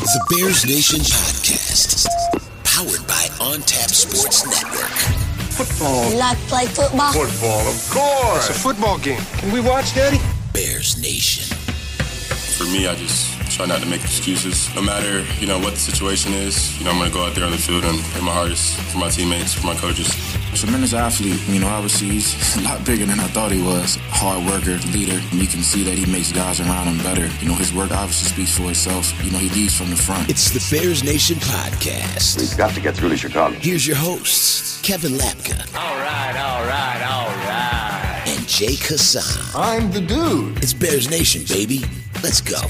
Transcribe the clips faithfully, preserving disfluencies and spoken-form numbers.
The Bears Nation Podcast, powered by On Tap Sports Network. Football. You like to play football? Football, of course. It's a football game. Can we watch, Daddy? Bears Nation. For me, I just try not to make excuses. No matter, you know, what the situation is, you know, I'm going to go out there on the field and play my hardest for my teammates, for my coaches. Tremendous athlete, you know, obviously he's a lot bigger than I thought he was. Hard worker, leader, and you can see that he makes guys around him better. You know, his work obviously speaks for itself. You know, he leads from the front. It's the Bears Nation Podcast. We've got to get through to Chicago. Here's your hosts, Kevin Lapka. All right, all right, all right. And Jake Hassan. I'm the dude. It's Bears Nation, baby. Let's go.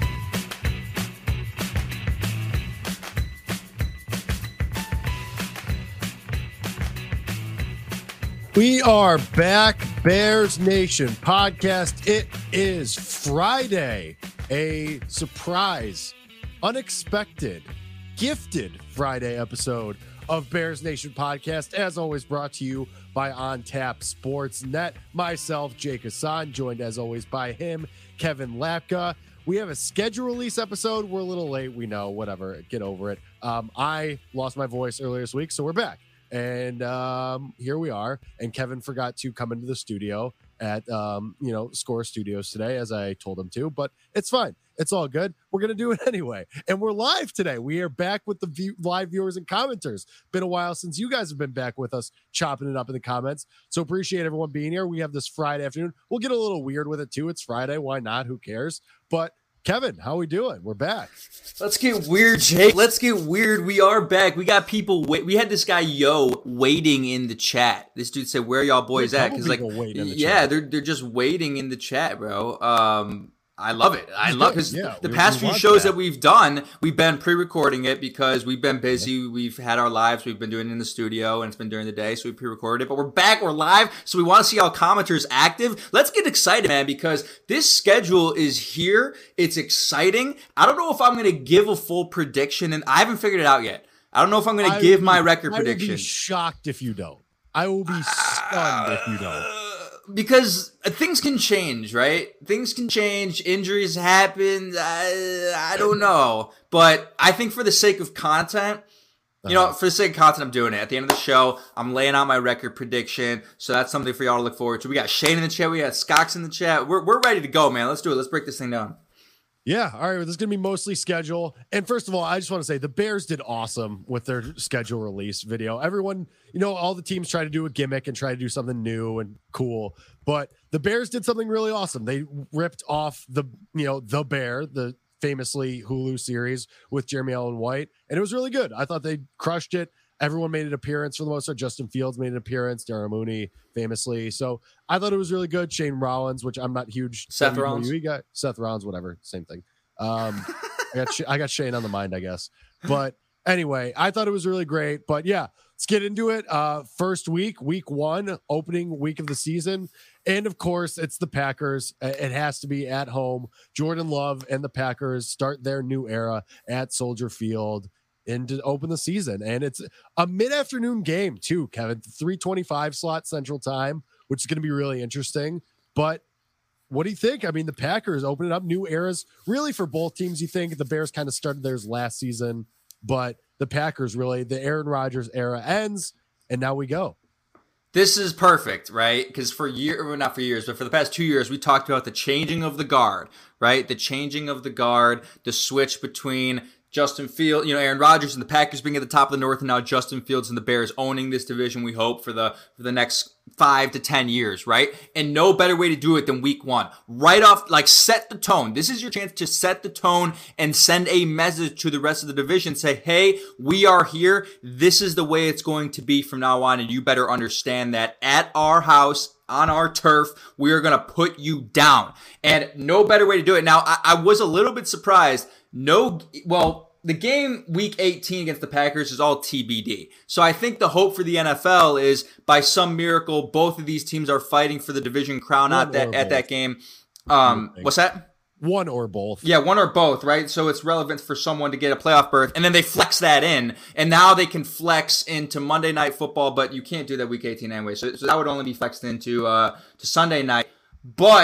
We are back, Bears Nation podcast. It is Friday, a surprise, unexpected, gifted Friday episode of Bears Nation podcast. As always, brought to you by On Tap Sports Net. Myself, Jake Hassan, joined as always by him, Kevin Lapka. We have a schedule release episode. We're a little late. We know, whatever. Get over it. Um, I lost my voice earlier this week, so we're back. And um, here we are. And Kevin forgot to come into the studio at, um, you know, Score Studios today, as I told him to. But it's fine. It's all good. We're going to do it anyway. And we're live today. We are back with the view- live viewers and commenters. Been a while since you guys have been back with us, chopping it up in the comments. So appreciate everyone being here. We have this Friday afternoon. We'll get a little weird with it, too. It's Friday. Why not? Who cares? But Kevin, how we doing? We're back. Let's get weird, Jake. Let's get weird. We are back. We got people wait. We had this guy Yo waiting in the chat. This dude said, "Where y'all boys at?" Because like, yeah, chat. they're they're just waiting in the chat, bro. Um, I love it. I love because yeah, the past few shows that. that we've done, we've been pre-recording it because we've been busy. We've had our lives. We've been doing it in the studio, and it's been during the day, so we pre-recorded it. But we're back. We're live, so we want to see all commenters active. Let's get excited, man, because this schedule is here. It's exciting. I don't know if I'm going to give a full prediction, and I haven't figured it out yet. I don't know if I'm going to give be, my record I prediction. I will be shocked if you don't. I will be stunned uh, if you don't. Because things can change, right? Things can change. Injuries happen. I, I don't know. But I think for the sake of content, you know, for the sake of content, I'm doing it. At the end of the show, I'm laying out my record prediction. So that's something for y'all to look forward to. We got Shane in the chat. We got Skox in the chat. We're, we're ready to go, man. Let's do it. Let's break this thing down. Yeah, all right. This is going to be mostly schedule. And first of all, I just want to say the Bears did awesome with their schedule release video. Everyone, you know, all the teams try to do a gimmick and try to do something new and cool. But the Bears did something really awesome. They ripped off the, you know, The Bear, the famously Hulu series with Jeremy Allen White. And it was really good. I thought they crushed it. Everyone made an appearance for the most part. Justin Fields made an appearance. Darren Mooney famously. So I thought it was really good. Shane Rollins, which I'm not huge. Seth Rollins. You got Seth Rollins, whatever. Same thing. Um, I got I got Shane on the mind, I guess. But anyway, I thought it was really great. But yeah, let's get into it. Uh, first week, week one, opening week of the season. And of course, it's the Packers. It has to be at home. Jordan Love and the Packers start their new era at Soldier Field and to open the season. And it's a mid-afternoon game too, Kevin. three twenty-five slot Central Time, which is going to be really interesting. But what do you think? I mean, the Packers opening up new eras really for both teams. You think the Bears kind of started theirs last season, but the Packers really, the Aaron Rodgers era ends, and now we go. This is perfect, right? Because for year, well, not for years, but for the past two years, we talked about the changing of the guard, right? The changing of the guard, the switch between Justin Fields, you know, Aaron Rodgers and the Packers being at the top of the North, and now Justin Fields and the Bears owning this division, we hope, for the for the next five to ten years, right? And no better way to do it than week one. Right off, like, set the tone. This is your chance to set the tone and send a message to the rest of the division. Say, hey, we are here. This is the way it's going to be from now on, and you better understand that at our house, on our turf, we are going to put you down. And no better way to do it. Now, I, I was a little bit surprised. No, well, the game week eighteen against the Packers is all T B D. So I think the hope for the N F L is by some miracle, both of these teams are fighting for the division crown at that, at that game. Um, what's that? One or both. Yeah, one or both, right? So it's relevant for someone to get a playoff berth, and then they flex that in, and now they can flex into Monday Night Football, but you can't do that week eighteen anyway. So, so that would only be flexed into uh, to Sunday night. But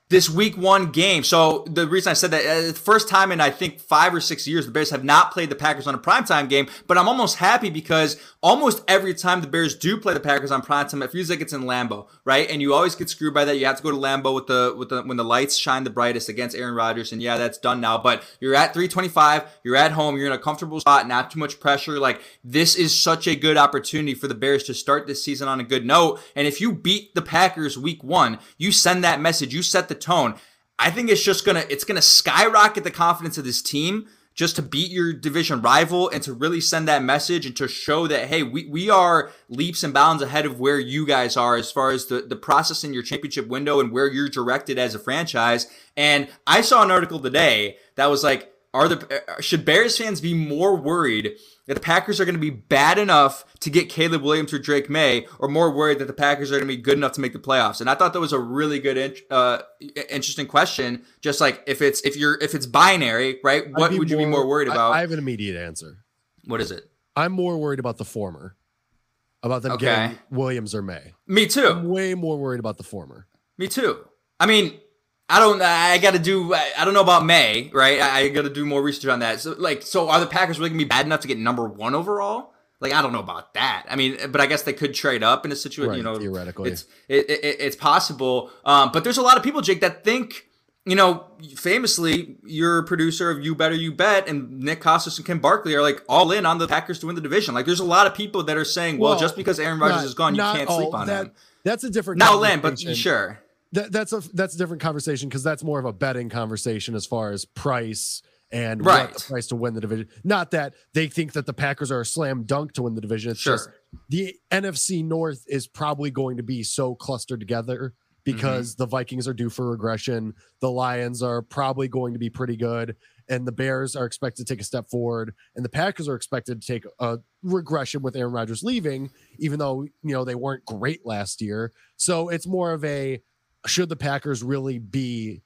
this week one game. So the reason I said that, uh, first time in I think five or six years, the Bears have not played the Packers on a primetime game, but I'm almost happy because almost every time the Bears do play the Packers on primetime, it feels like it's in Lambeau, right? And you always get screwed by that. You have to go to Lambeau with the with the when the lights shine the brightest against Aaron Rodgers, and yeah, that's done now. But you're at three twenty-five, you're at home, you're in a comfortable spot, not too much pressure. Like, this is such a good opportunity for the Bears to start this season on a good note. And if you beat the Packers week one, you send that message, you set the tone. I think it's just gonna it's gonna skyrocket the confidence of this team just to beat your division rival and to really send that message and to show that, hey, we, we are leaps and bounds ahead of where you guys are as far as the, the process in your championship window and where you're directed as a franchise. And I saw an article today that was like, are the should Bears fans be more worried that the Packers are going to be bad enough to get Caleb Williams or Drake May, or more worried that the Packers are going to be good enough to make the playoffs? And I thought that was a really good, uh, interesting question. Just like if it's if you're if it's binary, right? What would you more, be more worried about? I, I have an immediate answer. What is it? I'm more worried about the former, about them okay. getting Williams or May. Me too. I'm way more worried about the former. Me too. I mean, I don't, I got to do, I don't know about May, right? I, I got to do more research on that. So, like, so are the Packers really going to be bad enough to get number one overall? Like, I don't know about that. I mean, but I guess they could trade up in a situation, right, you know, theoretically. It's, it, it, it's possible. Um, but there's a lot of people, Jake, that think, you know, famously, you're a producer of You Better You Bet, and Nick Kostos and Ken Barkley are like all in on the Packers to win the division. Like, there's a lot of people that are saying, well, well just because Aaron Rodgers is gone, you can't sleep on that, him. That's a different Not Lamb, but sure. That, that's a that's a different conversation because that's more of a betting conversation as far as price and right. what the price to win the division. Not that they think that the Packers are a slam dunk to win the division. It's sure. just the N F C North is probably going to be so clustered together because mm-hmm. the Vikings are due for regression. The Lions are probably going to be pretty good, and the Bears are expected to take a step forward, and the Packers are expected to take a regression with Aaron Rodgers leaving, even though, you know, they weren't great last year. So it's more of a, should the Packers really be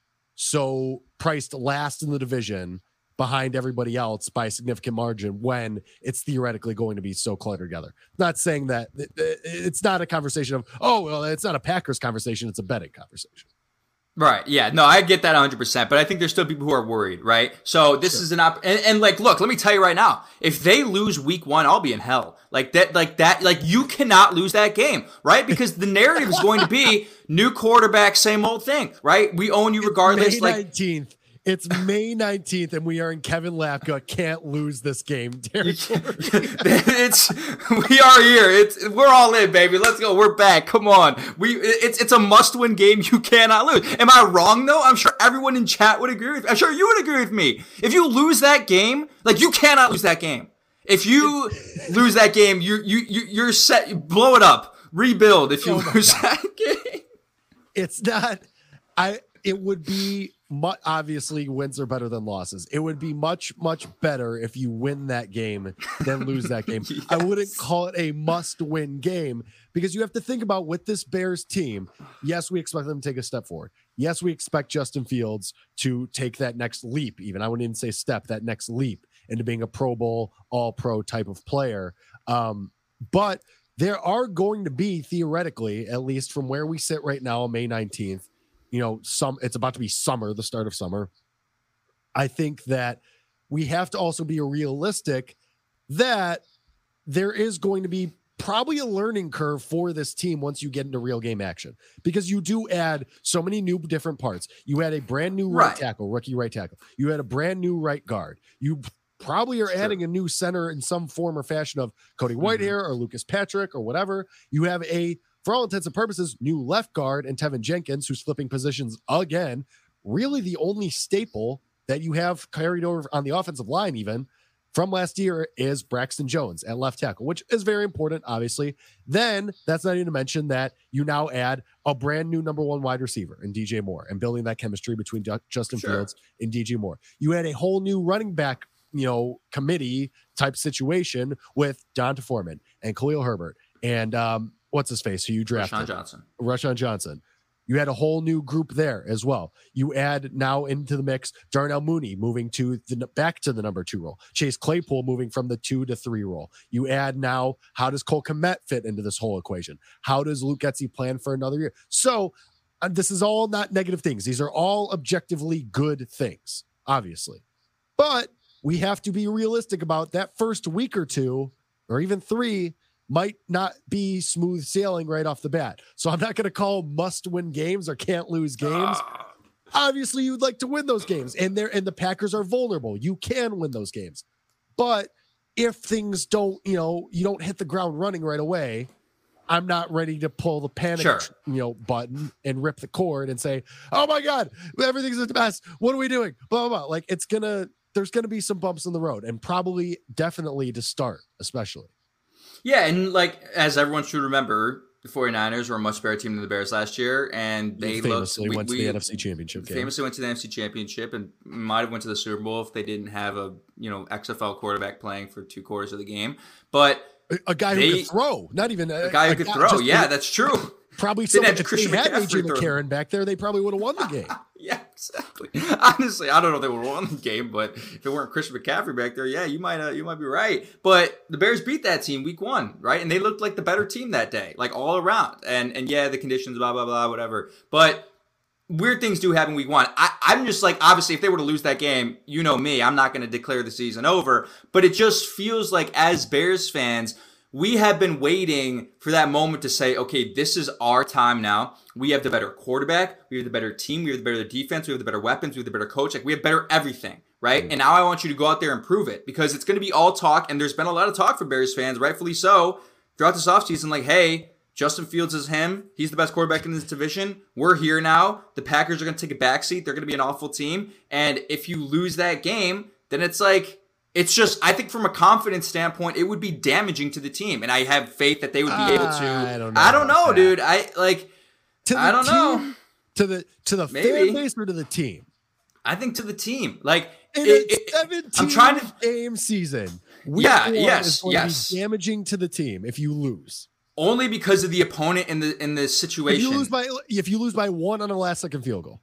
so priced last in the division behind everybody else by a significant margin when it's theoretically going to be so cluttered together? Not saying that it's not a conversation of, oh, well, it's not a Packers conversation. It's a betting conversation. Right. Yeah. No, I get that one hundred percent. But I think there's still people who are worried, right? So this sure. is an op. And, and like, look, let me tell you right now, if they lose week one, I'll be in hell. Like that, like that, like you cannot lose that game, right? Because the narrative is going to be new quarterback, same old thing, right? We own you regardless. May like nineteenth. It's May nineteenth, and we are in Kevin Lapka can't lose this game territory. it's we are here. It's we're all in, baby. Let's go. We're back. Come on. We it's it's a must-win game. You cannot lose. Am I wrong though? I'm sure everyone in chat would agree with me. I'm sure you would agree with me. If you lose that game, like you cannot lose that game. If you lose that game, you you you you're set. You blow it up. Rebuild. If you oh lose that game, it's not. I. It would be. Obviously, wins are better than losses. It would be much, much better if you win that game than lose that game. Yes. I wouldn't call it a must-win game because you have to think about with this Bears team, yes, we expect them to take a step forward. Yes, we expect Justin Fields to take that next leap, even. I wouldn't even say step, that next leap into being a Pro Bowl, all-pro type of player. Um, but there are going to be, theoretically, at least from where we sit right now on May nineteenth, you know, some it's about to be summer, the start of summer. I think that we have to also be realistic that there is going to be probably a learning curve for this team once you get into real game action, because you do add so many new different parts. You add a brand new right, right tackle, rookie right tackle. You had a brand new right guard. You probably are sure. adding a new center in some form or fashion of Cody Whitehair mm-hmm. or Lucas Patrick or whatever. You have a, for all intents and purposes, new left guard and Tevin Jenkins, who's flipping positions again. Really the only staple that you have carried over on the offensive line even from last year is Braxton Jones at left tackle, which is very important, obviously. Then that's not even to mention that you now add a brand new number one wide receiver in D J Moore and building that chemistry between Justin sure. Fields and D J Moore. You had a whole new running back, you know, committee type situation with Donta Foreman and Khalil Herbert and, um, what's his face who you drafted? Rashawn Johnson. Rashawn Johnson. You had a whole new group there as well. You add now into the mix Darnell Mooney moving to the back to the number two role. Chase Claypool moving from the two to three role. You add now, how does Cole Kmet fit into this whole equation? How does Luke Getsy plan for another year? So and this is all not negative things. These are all objectively good things, obviously. But we have to be realistic about that first week or two, or even three, might not be smooth sailing right off the bat. So I'm not going to call must-win games or can't lose games. Uh. Obviously, you'd like to win those games, and they're and the Packers are vulnerable. You can win those games. But if things don't, you know, you don't hit the ground running right away, I'm not ready to pull the panic, sure. you know, button and rip the cord and say, "Oh my God, everything's a mess. What are we doing?" Blah blah blah. Like it's gonna, there's gonna be some bumps in the road, and probably, definitely to start, especially. Yeah, and like as everyone should remember, the 49ers were a much better team than the Bears last year, and they famously looked, we, went to we, the N F C Championship game. Famously went to the N F C Championship, and might have went to the Super Bowl if they didn't have a you know X F L quarterback playing for two quarters of the game. But a, a guy they, who could throw, not even a, a guy who a could guy, throw. just, Yeah, that's true. Probably so if they had A J McCarron back there, they probably would have won the game. Yeah, exactly. Honestly, I don't know if they would have won the game, but if it weren't Christian McCaffrey back there, yeah, you might uh, you might be right. But the Bears beat that team week one, right? And they looked like the better team that day, like all around. And and yeah, the conditions, blah, blah, blah, whatever. But weird things do happen week one. I, I'm just like, obviously, if they were to lose that game, you know me, I'm not going to declare the season over. But it just feels like as Bears fans, we have been waiting for that moment to say, okay, this is our time now. We have the better quarterback. We have the better team. We have the better defense. We have the better weapons. We have the better coach. Like we have better everything, right? Mm-hmm. And now I want you to go out there and prove it because it's going to be all talk. And there's been a lot of talk for Bears fans, rightfully so, throughout this offseason. Like, hey, Justin Fields is him. He's the best quarterback in this division. We're here now. The Packers are going to take a backseat. They're going to be an awful team. And if you lose that game, then it's like, it's just, I think from a confidence standpoint, it would be damaging to the team. And I have faith that they would be uh, able to. I don't know, I don't know dude. I like, I don't team, know. To the to the Maybe. fan base or to the team? I think to the team. Like, in it, a it, seventeen I'm trying to, game season. Yeah, yes, is going yes. to be damaging to the team if you lose. Only because of the opponent in the in the situation. If you lose by, if you lose by one on a last second field goal.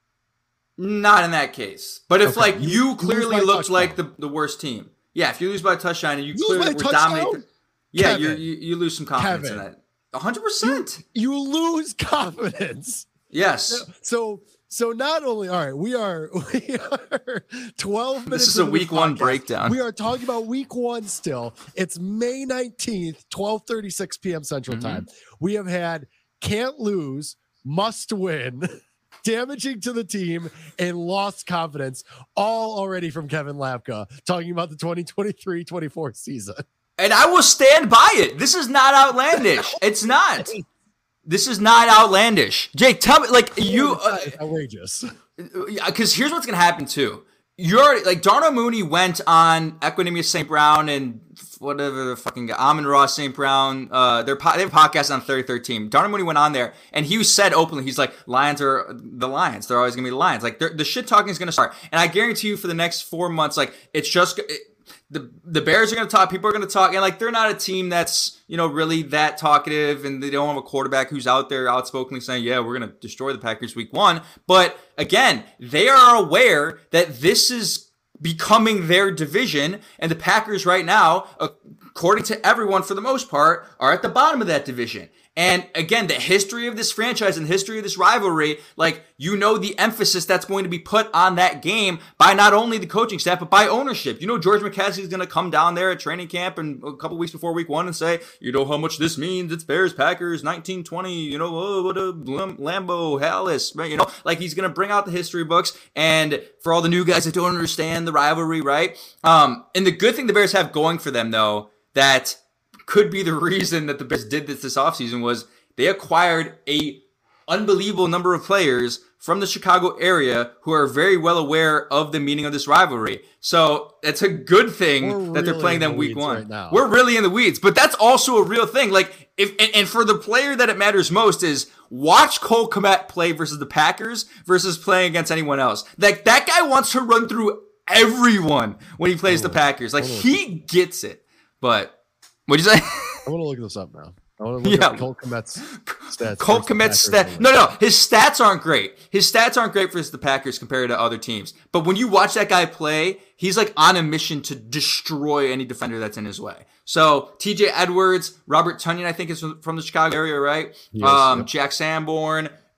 Not in that case. But if, okay. like, you, you clearly looked touchdown. like the, the worst team. Yeah, if you lose by a touchdown and you, you clearly were dominating. Yeah, you you lose some confidence Kevin. in that. one hundred percent. You, you lose confidence. Yes. So, so not only, all right, we are, we are twelve minutes. This is a week one breakdown. We are talking about week one still. It's May nineteenth, twelve thirty-six p.m. Central mm-hmm. Time. We have had can't lose, must win, damaging to the team, and lost confidence, all already from Kevin Lapka, talking about the twenty twenty-three twenty-four season. And I will stand by it. This is not outlandish. It's not. This is not outlandish. Jake, tell me, like, you... Uh, outrageous. Because here's what's going to happen, too. You're, like, Darnell Mooney went on Equanimous Saint Brown and whatever the fucking guy, Amon-Ra Saint Brown, uh, they're po- they have a podcast on thirty-third Team. Darnell Mooney went on there, and he said openly, he's like, Lions are the Lions. They're always going to be the Lions. Like, the shit talking is going to start. And I guarantee you for the next four months, like, it's just... It, The the Bears are going to talk. People are going to talk. And, like, they're not a team that's, you know, really that talkative. And they don't have a quarterback who's out there outspokenly saying, yeah, we're going to destroy the Packers week one. But, again, they are aware that this is becoming their division. And the Packers right now, according to everyone for the most part, are at the bottom of that division. And again, the history of this franchise and the history of this rivalry, like, you know, the emphasis that's going to be put on that game by not only the coaching staff, but by ownership. You know, George McCaskey is going to come down there at training camp and a couple weeks before week one and say, you know how much this means. It's Bears, Packers, nineteen twenty, you know, oh, what a Lambeau, Hallis, right? You know, like, he's going to bring out the history books. And for all the new guys that don't understand the rivalry, right? Um, and the good thing the Bears have going for them, though, that could be the reason that the Bears did this this offseason was they acquired a unbelievable number of players from the Chicago area who are very well aware of the meaning of this rivalry. So it's a good thing We're that really they're playing them the week one. Right now. We're really in the weeds, but that's also a real thing. Like, if and, and for the player that it matters most is watch Cole Kmet play versus the Packers versus playing against anyone else. Like, that guy wants to run through everyone when he plays oh, the Packers. Like, he gets it. But what'd you say? I want to look this up now. I want to look yeah. up Cole Kmet's stats. Cole Kmet's stats. No, no, his stats aren't great. His stats aren't great for the Packers compared to other teams. But when you watch that guy play, he's like on a mission to destroy any defender that's in his way. So T J Edwards, Robert Tonyan, I think is from the Chicago area, right? Yes, um, yep. Jack Sanborn.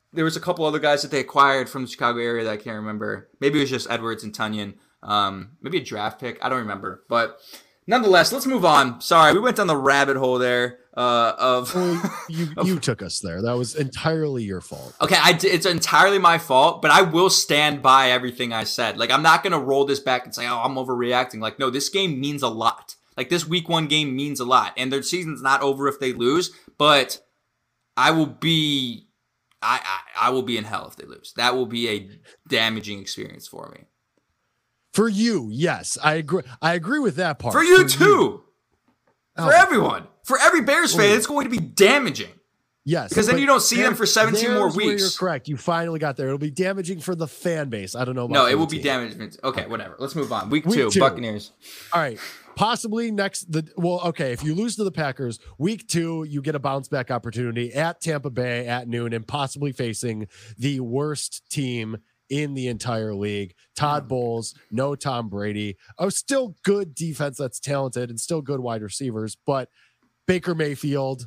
there was a couple other guys that they acquired from the Chicago area that I can't remember. Maybe it was just Edwards and Tunyon. Um, maybe a draft pick. I don't remember. But nonetheless, let's move on. Sorry, we went down the rabbit hole there. Uh, of well, you you took us there. That was entirely your fault. Okay, I d- it's entirely my fault, but I will stand by everything I said. Like, I'm not gonna roll this back and say, "Oh, I'm overreacting." Like, no, this game means a lot. Like, this week one game means a lot, and their season's not over if they lose. But I will be, I I, I will be in hell if they lose. That will be a damaging experience for me. For you, yes, I agree. I agree with that part. For you for too. You. For oh. everyone. For every Bears fan, it's going to be damaging. Yes. Because then you don't see them for seventeen more weeks. You're correct. You finally got there. It'll be damaging for the fan base. I don't know about No, it will team. be damaging. Okay, whatever. Let's move on. Week, week two, two, Buccaneers. All right. Possibly next the well, okay. If you lose to the Packers, week two, you get a bounce back opportunity at Tampa Bay at noon and possibly facing the worst team in the entire league. Todd Bowles, no Tom Brady. Oh, still good defense that's talented and still good wide receivers, but Baker Mayfield,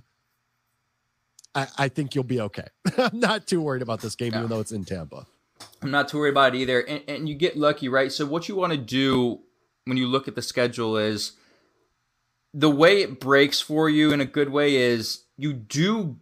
I, I think you'll be okay. I'm not too worried about this game, no. even though it's in Tampa. I'm not too worried about it either. And, and you get lucky, right? So what you want to do when you look at the schedule is the way it breaks for you in a good way is you do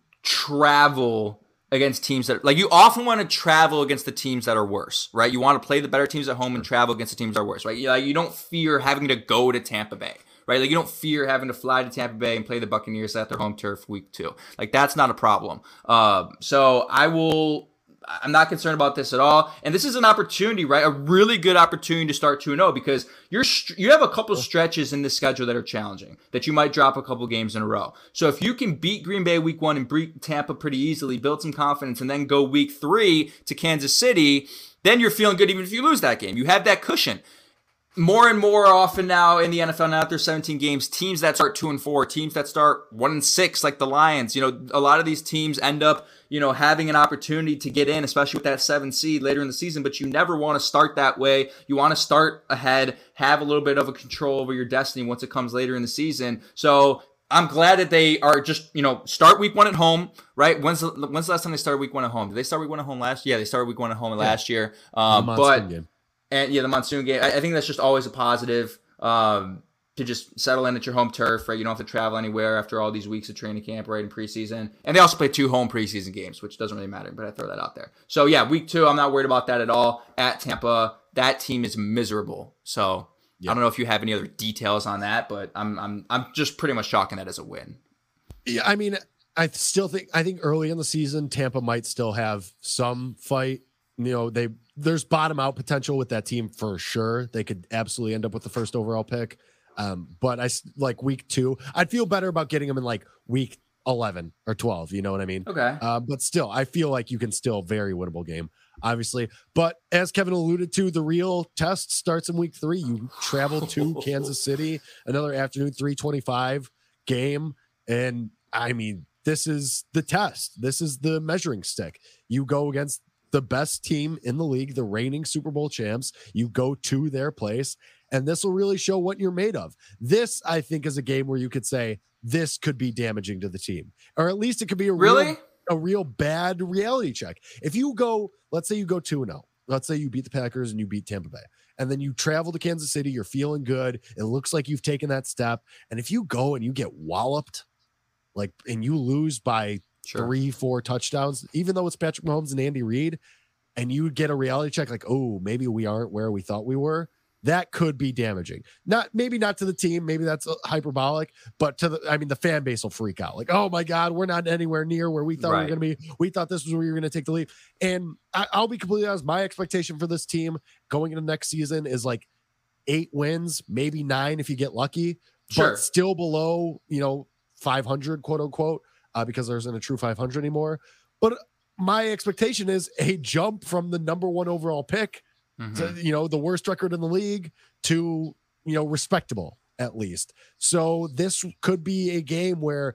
travel against teams that, like, you often want to travel against the teams that are worse, right? You want to play the better teams at home and travel against the teams that are worse, right? You, like, you don't fear having to go to Tampa Bay. Right, like you don't fear having to fly to Tampa Bay and play the Buccaneers at their home turf week two. Like that's not a problem. Uh, so I will. I'm not concerned about this at all. And this is an opportunity, right? A really good opportunity to start two and oh because you're you have a couple stretches in this schedule that are challenging that you might drop a couple games in a row. So if you can beat Green Bay week one and beat Tampa pretty easily, build some confidence, and then go week three to Kansas City, then you're feeling good even if you lose that game. You have that cushion. More and more often now in the N F L, now that there's seventeen games, teams that start two and four, teams that start one and six, like the Lions, you know, a lot of these teams end up, you know, having an opportunity to get in, especially with that seven seed later in the season. But you never want to start that way. You want to start ahead, have a little bit of a control over your destiny once it comes later in the season. So I'm glad that they are just, you know, start week one at home, right? When's the, when's the last time they started week one at home? Did they start week one at home last year? Yeah, they started week one at home yeah. last year. Um, but. Game. And yeah, the monsoon game. I, I think that's just always a positive um, to just settle in at your home turf, right? You don't have to travel anywhere after all these weeks of training camp, right, in preseason. And they also play two home preseason games, which doesn't really matter, but I throw that out there. So yeah, week two, I'm not worried about that at all. At Tampa, that team is miserable. So yeah. I don't know if you have any other details on that, but I'm I'm I'm just pretty much chalking that as a win. Yeah, I mean, I still think I think early in the season, Tampa might still have some fight. You know, they there's bottom out potential with that team for sure. They could absolutely end up with the first overall pick. Um, but I like week two, I'd feel better about getting them in like week eleven or twelve. You know what I mean? Okay. Uh, but still, I feel like you can still very winnable game, obviously. But as Kevin alluded to, the real test starts in week three. You travel to Kansas City, another afternoon three twenty-five game. And I mean, this is the test. This is the measuring stick. You go against the best team in the league, the reigning Super Bowl champs. You go to their place, and this will really show what you're made of. This, I think, is a game where you could say this could be damaging to the team, or at least it could be a really real, a real bad reality check. If you go, let's say you go two and oh, let's say you beat the Packers and you beat Tampa Bay, and then you travel to Kansas City, you're feeling good. It looks like you've taken that step. And if you go and you get walloped, like, and you lose by Sure. three, four touchdowns, even though it's Patrick Mahomes and Andy Reid, and you get a reality check like, oh, maybe we aren't where we thought we were, that could be damaging. Not maybe not to the team, maybe that's hyperbolic, but to the, I mean, the fan base will freak out. Like, oh my God, we're not anywhere near where we thought right. we were going to be. We thought this was where you were going to take the lead. And I, I'll be completely honest, my expectation for this team going into next season is like eight wins, maybe nine if you get lucky, sure. but still below, you know, five hundred, quote unquote. Uh, because there isn't a true five hundred anymore. But my expectation is a jump from the number one overall pick mm-hmm. to, you know, the worst record in the league to, you know, respectable at least. So this could be a game where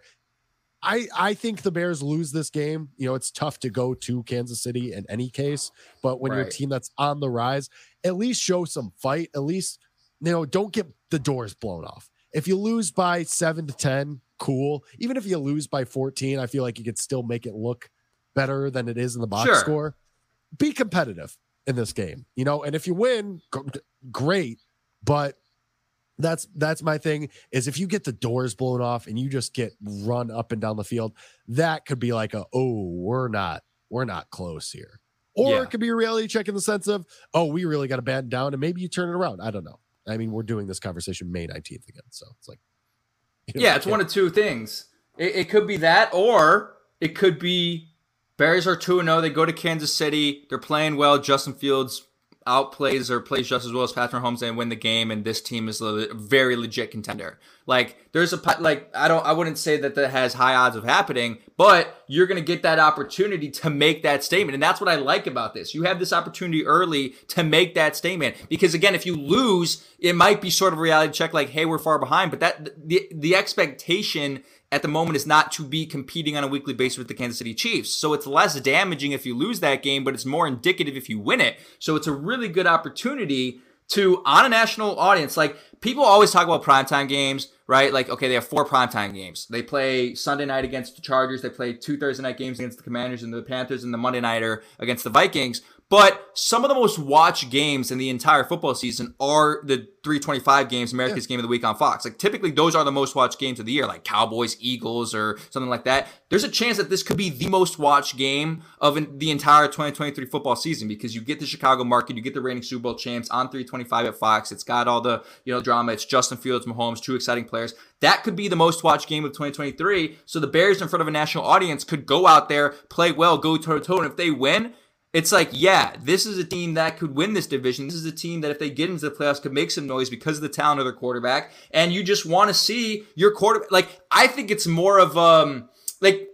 I, I think the Bears lose this game. You know, it's tough to go to Kansas City in any case, but when right. you're a team that's on the rise, at least show some fight. At least, you know, don't get the doors blown off. If you lose by seven to ten, cool. Even if you lose by fourteen, I feel like you could still make it look better than it is in the box Sure. score. Be competitive in this game, you know, and if you win, great. But that's that's my thing is if you get the doors blown off and you just get run up and down the field, that could be like a, oh, we're not, we're not close here. Or Yeah. it could be a reality check in the sense of, oh, we really got to batten down and maybe you turn it around. I don't know. I mean, we're doing this conversation May nineteenth again. So it's like, you know, Yeah, it's one of two things. It, it could be that, or it could be Bears are two and oh. They go to Kansas City. They're playing well. Justin Fields outplays or plays just as well as Patrick Mahomes and win the game, and this team is a very legit contender. Like, there's a, like, I don't, I wouldn't say that that has high odds of happening, but you're going to get that opportunity to make that statement. And that's what I like about this. You have this opportunity early to make that statement. Because again, if you lose, it might be sort of a reality check like, hey, we're far behind. But that the, the expectation at the moment is not to be competing on a weekly basis with the Kansas City Chiefs. So it's less damaging if you lose that game, but it's more indicative if you win it. So it's a really good opportunity to, on a national audience, like, people always talk about primetime games, right? Like, okay, they have four primetime games. They play Sunday night against the Chargers. They play two Thursday night games against the Commanders and the Panthers, and the Monday nighter against the Vikings. But some of the most watched games in the entire football season are the three twenty-five games, America's yeah. Game of the Week on Fox. Like, typically, those are the most watched games of the year, like Cowboys, Eagles, or something like that. There's a chance that this could be the most watched game of the entire twenty twenty-three football season, because you get the Chicago market, you get the reigning Super Bowl champs on three twenty-five at Fox. It's got all the, you know, drama. It's Justin Fields, Mahomes, two exciting players. That could be the most watched game of twenty twenty-three. So the Bears, in front of a national audience, could go out there, play well, go toe-to-toe, and if they win, it's like, yeah, this is a team that could win this division. This is a team that if they get into the playoffs could make some noise because of the talent of their quarterback. And you just want to see your quarterback. Like, I think it's more of, um, like,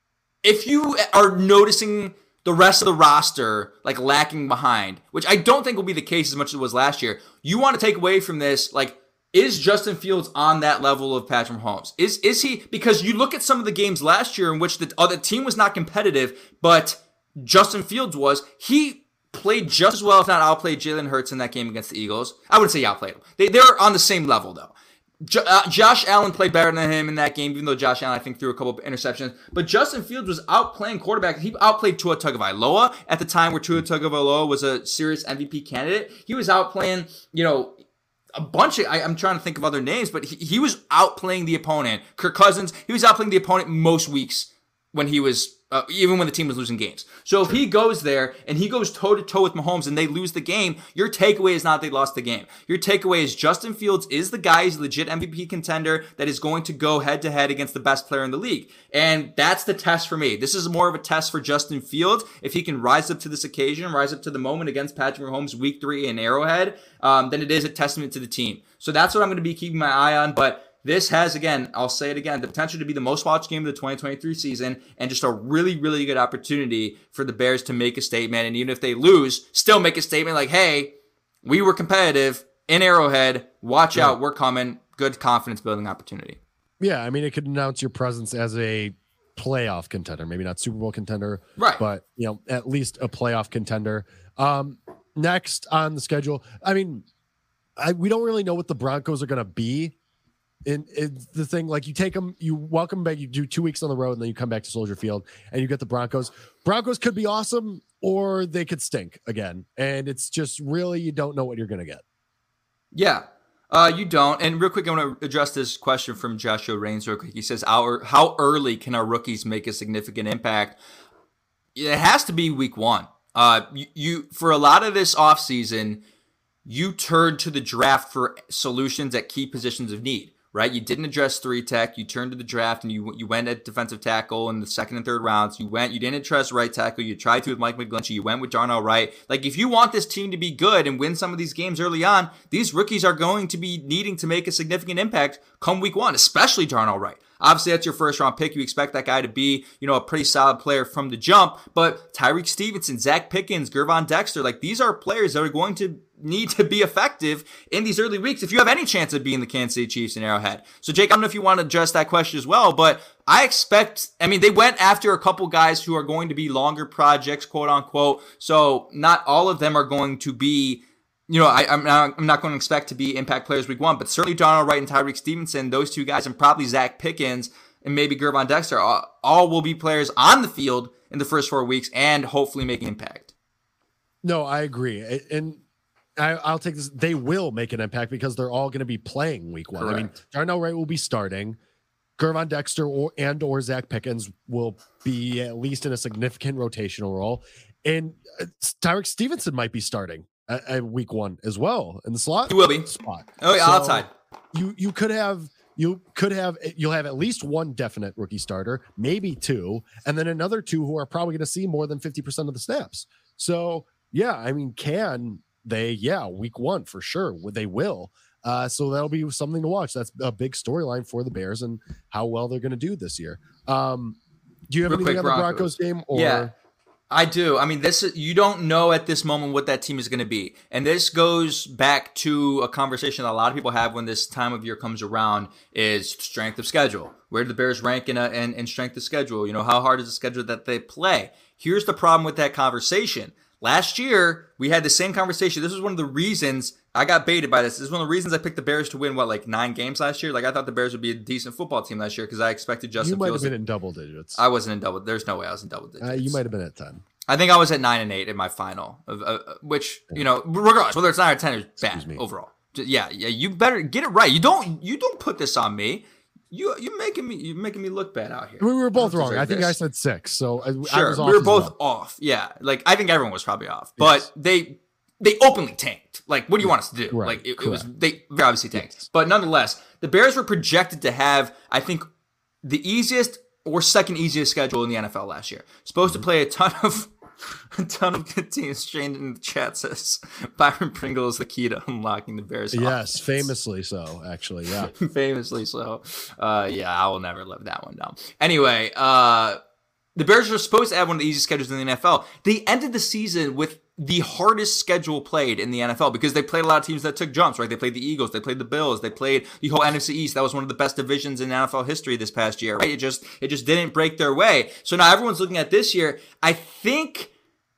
if you are noticing the rest of the roster, like, lacking behind, which I don't think will be the case as much as it was last year, you want to take away from this, like, is Justin Fields on that level of Patrick Mahomes? Is, is he, because you look at some of the games last year in which the other team was not competitive, but Justin Fields was, he played just as well, if not outplayed Jalen Hurts in that game against the Eagles. I wouldn't say he outplayed him. They, they're on the same level, though. Jo- uh, Josh Allen played better than him in that game, even though Josh Allen, I think, threw a couple of interceptions. But Justin Fields was outplaying quarterback. He outplayed Tua Tagovailoa at the time where Tua Tagovailoa was a serious M V P candidate. He was outplaying, you know, a bunch of, I, I'm trying to think of other names, but he, he was outplaying the opponent. Kirk Cousins, he was outplaying the opponent most weeks when he was, uh, even when the team was losing games. So if he goes there and he goes toe-to-toe with Mahomes and they lose the game, your takeaway is not they lost the game. Your takeaway is Justin Fields is the guy, he's a legit M V P contender that is going to go head-to-head against the best player in the league. And that's the test for me. This is more of a test for Justin Fields. If he can rise up to this occasion, rise up to the moment against Patrick Mahomes week three in Arrowhead, um, then it is a testament to the team. So that's what I'm going to be keeping my eye on. But this has, again, I'll say it again, the potential to be the most watched game of the twenty twenty-three season, and just a really, really good opportunity for the Bears to make a statement. And even if they lose, still make a statement like, hey, we were competitive in Arrowhead. Watch yeah. out. We're coming. Good confidence building opportunity. Yeah. I mean, it could announce your presence as a playoff contender, maybe not Super Bowl contender, right? But, you know, at least a playoff contender. Um, next on the schedule, I mean, I, we don't really know what the Broncos are going to be. In, in the thing, like, you take them, you welcome back, you do two weeks on the road, and then you come back to Soldier Field, and you get the Broncos. Broncos could be awesome, or they could stink again. And it's just really, you don't know what you're going to get. Yeah, uh, you don't. And real quick, I want to address this question from Joshua Reigns real quick. He says, our, how early can our rookies make a significant impact? It has to be week one. Uh, you, you for a lot of this offseason, you turned to the draft for solutions at key positions of need. Right, you didn't address three tech. You turned to the draft and you you went at defensive tackle in the second and third rounds. You went, you didn't address right tackle. You tried to with Mike McGlinchey. You went with Darnell Wright. Like, if you want this team to be good and win some of these games early on, these rookies are going to be needing to make a significant impact come week one, especially Darnell Wright. Obviously, that's your first round pick. You expect that guy to be, you know, a pretty solid player from the jump. But Tyreek Stevenson, Zach Pickens, Gervon Dexter, like, these are players that are going to need to be effective in these early weeks if you have any chance of being the Kansas City Chiefs in Arrowhead. So, Jake, I don't know if you want to address that question as well, but I expect, I mean, they went after a couple guys who are going to be longer projects, quote unquote. So not all of them are going to be, you know, I, I'm not, I'm not going to expect to be impact players week one, but certainly Darnell Wright and Tyreek Stevenson, those two guys, and probably Zach Pickens, and maybe Gervon Dexter, all, all will be players on the field in the first four weeks and hopefully make an impact. No, I agree. And I, I'll take this. They will make an impact because they're all going to be playing week one. Correct. I mean, Darnell Wright will be starting. Gervon Dexter or, and or Zach Pickens will be at least in a significant rotational role. And uh, Tyreek Stevenson might be starting at, at week one as well in the slot. He will be. Spot. Oh, yeah, so outside. You, you could have... You could have, you'll have at least one definite rookie starter, maybe two, and then another two who are probably going to see more than fifty percent of the snaps. So, yeah, I mean, can they? Yeah, week one for sure. They will. Uh, so that'll be something to watch. That's a big storyline for the Bears and how well they're going to do this year. Um, do you have Real anything quick, on the Broncos. Broncos game? Or? Yeah. I do. I mean, this you don't know at this moment what that team is going to be. And this goes back to a conversation that a lot of people have when this time of year comes around is strength of schedule. Where do the Bears rank in, a, in, in strength of schedule? You know, how hard is the schedule that they play? Here's the problem with that conversation. Last year, we had the same conversation. This was one of the reasons I got baited by this. This is one of the reasons I picked the Bears to win, what, like nine games last year? Like, I thought the Bears would be a decent football team last year because I expected Justin You might Fields. have been in double digits. I wasn't in double. There's no way I was in double digits. Uh, you might have been at ten. I think I was at nine and eight in my final, of, uh, which, you know, regardless, whether it's nine or ten is bad overall. Yeah, yeah, you better get it right. You don't, you don't put this on me. You, you making me, you making me look bad out here. We were both wrong. I think this. I said six, so I, sure, I was off we were both well. off. Yeah, like I think everyone was probably off, but yes. they, they openly tanked. Like, what do you want us to do? Right, like, it, it was they obviously tanked, yes. But nonetheless, the Bears were projected to have, I think, the easiest or second easiest schedule in the N F L last year. Supposed mm-hmm. to play a ton of. A ton of good teams. Shane in the chat says Byron Pringle is the key to unlocking the Bears. Yes, offense. famously so, actually. Yeah. Famously so. Uh, yeah, I will never live that one down. Anyway, uh, the Bears were supposed to have one of the easiest schedules in the N F L. They ended the season with the hardest schedule played in the N F L because they played a lot of teams that took jumps, right? They played the Eagles, they played the Bills, they played the whole N F C East. That was one of the best divisions in N F L history this past year, right? It just, it just didn't break their way. So now everyone's looking at this year. I think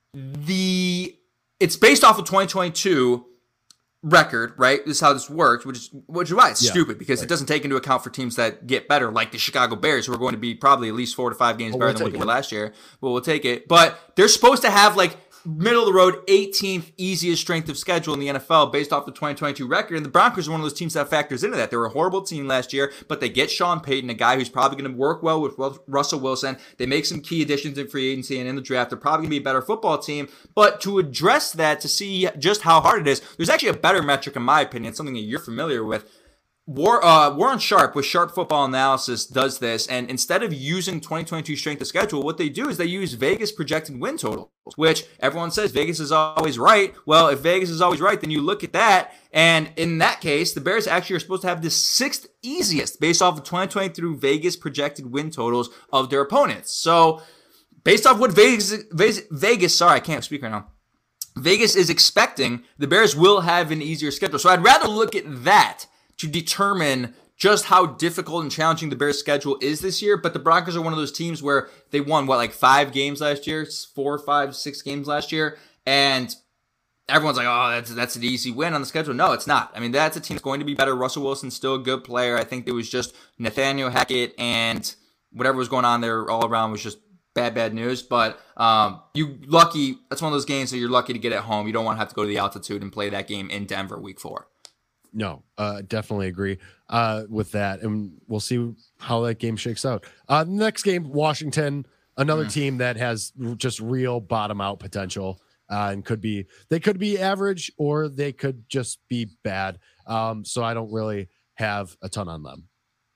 the, it's based off of twenty twenty-two record, right? This is how this works, which is which is why it's yeah, stupid because right. it doesn't take into account for teams that get better, like the Chicago Bears, who are going to be probably at least four to five games well, better we'll than what they were last year. Well, we'll take it. But they're supposed to have like middle of the road eighteenth easiest strength of schedule in the N F L based off the twenty twenty-two record. And the Broncos are one of those teams that factors into that. They were a horrible team last year, but they get Sean Payton, a guy who's probably going to work well with Russell Wilson. They make some key additions in free agency and in the draft. They're probably going to be a better football team. But to address that, to see just how hard it is, there's actually a better metric in my opinion, something that you're familiar with. War, uh, Warren Sharp with Sharp Football Analysis does this, and instead of using twenty twenty-two strength of schedule, what they do is they use Vegas projected win totals, which everyone says Vegas is always right. Well, if Vegas is always right, then you look at that, and in that case, the Bears actually are supposed to have the sixth easiest based off of twenty twenty-three Vegas projected win totals of their opponents. So, based off what Vegas, Vegas, Vegas sorry, I can't speak right now. Vegas is expecting, the Bears will have an easier schedule. So I'd rather look at that to determine just how difficult and challenging the Bears' schedule is this year. But the Broncos are one of those teams where they won, what, like five games last year? Four, five, six games last year? And everyone's like, oh, that's that's an easy win on the schedule. No, it's not. I mean, that's a team that's going to be better. Russell Wilson's still a good player. I think it was just Nathaniel Hackett and whatever was going on there all around was just bad, bad news. But um, you lucky, that's one of those games that you're lucky to get at home. You don't want to have to go to the altitude and play that game in Denver week four. No, uh, definitely agree uh, with that. And we'll see how that game shakes out. Uh, next game, Washington, another mm. team that has just real bottom out potential uh, and could be, they could be average or they could just be bad. Um, so I don't really have a ton on them.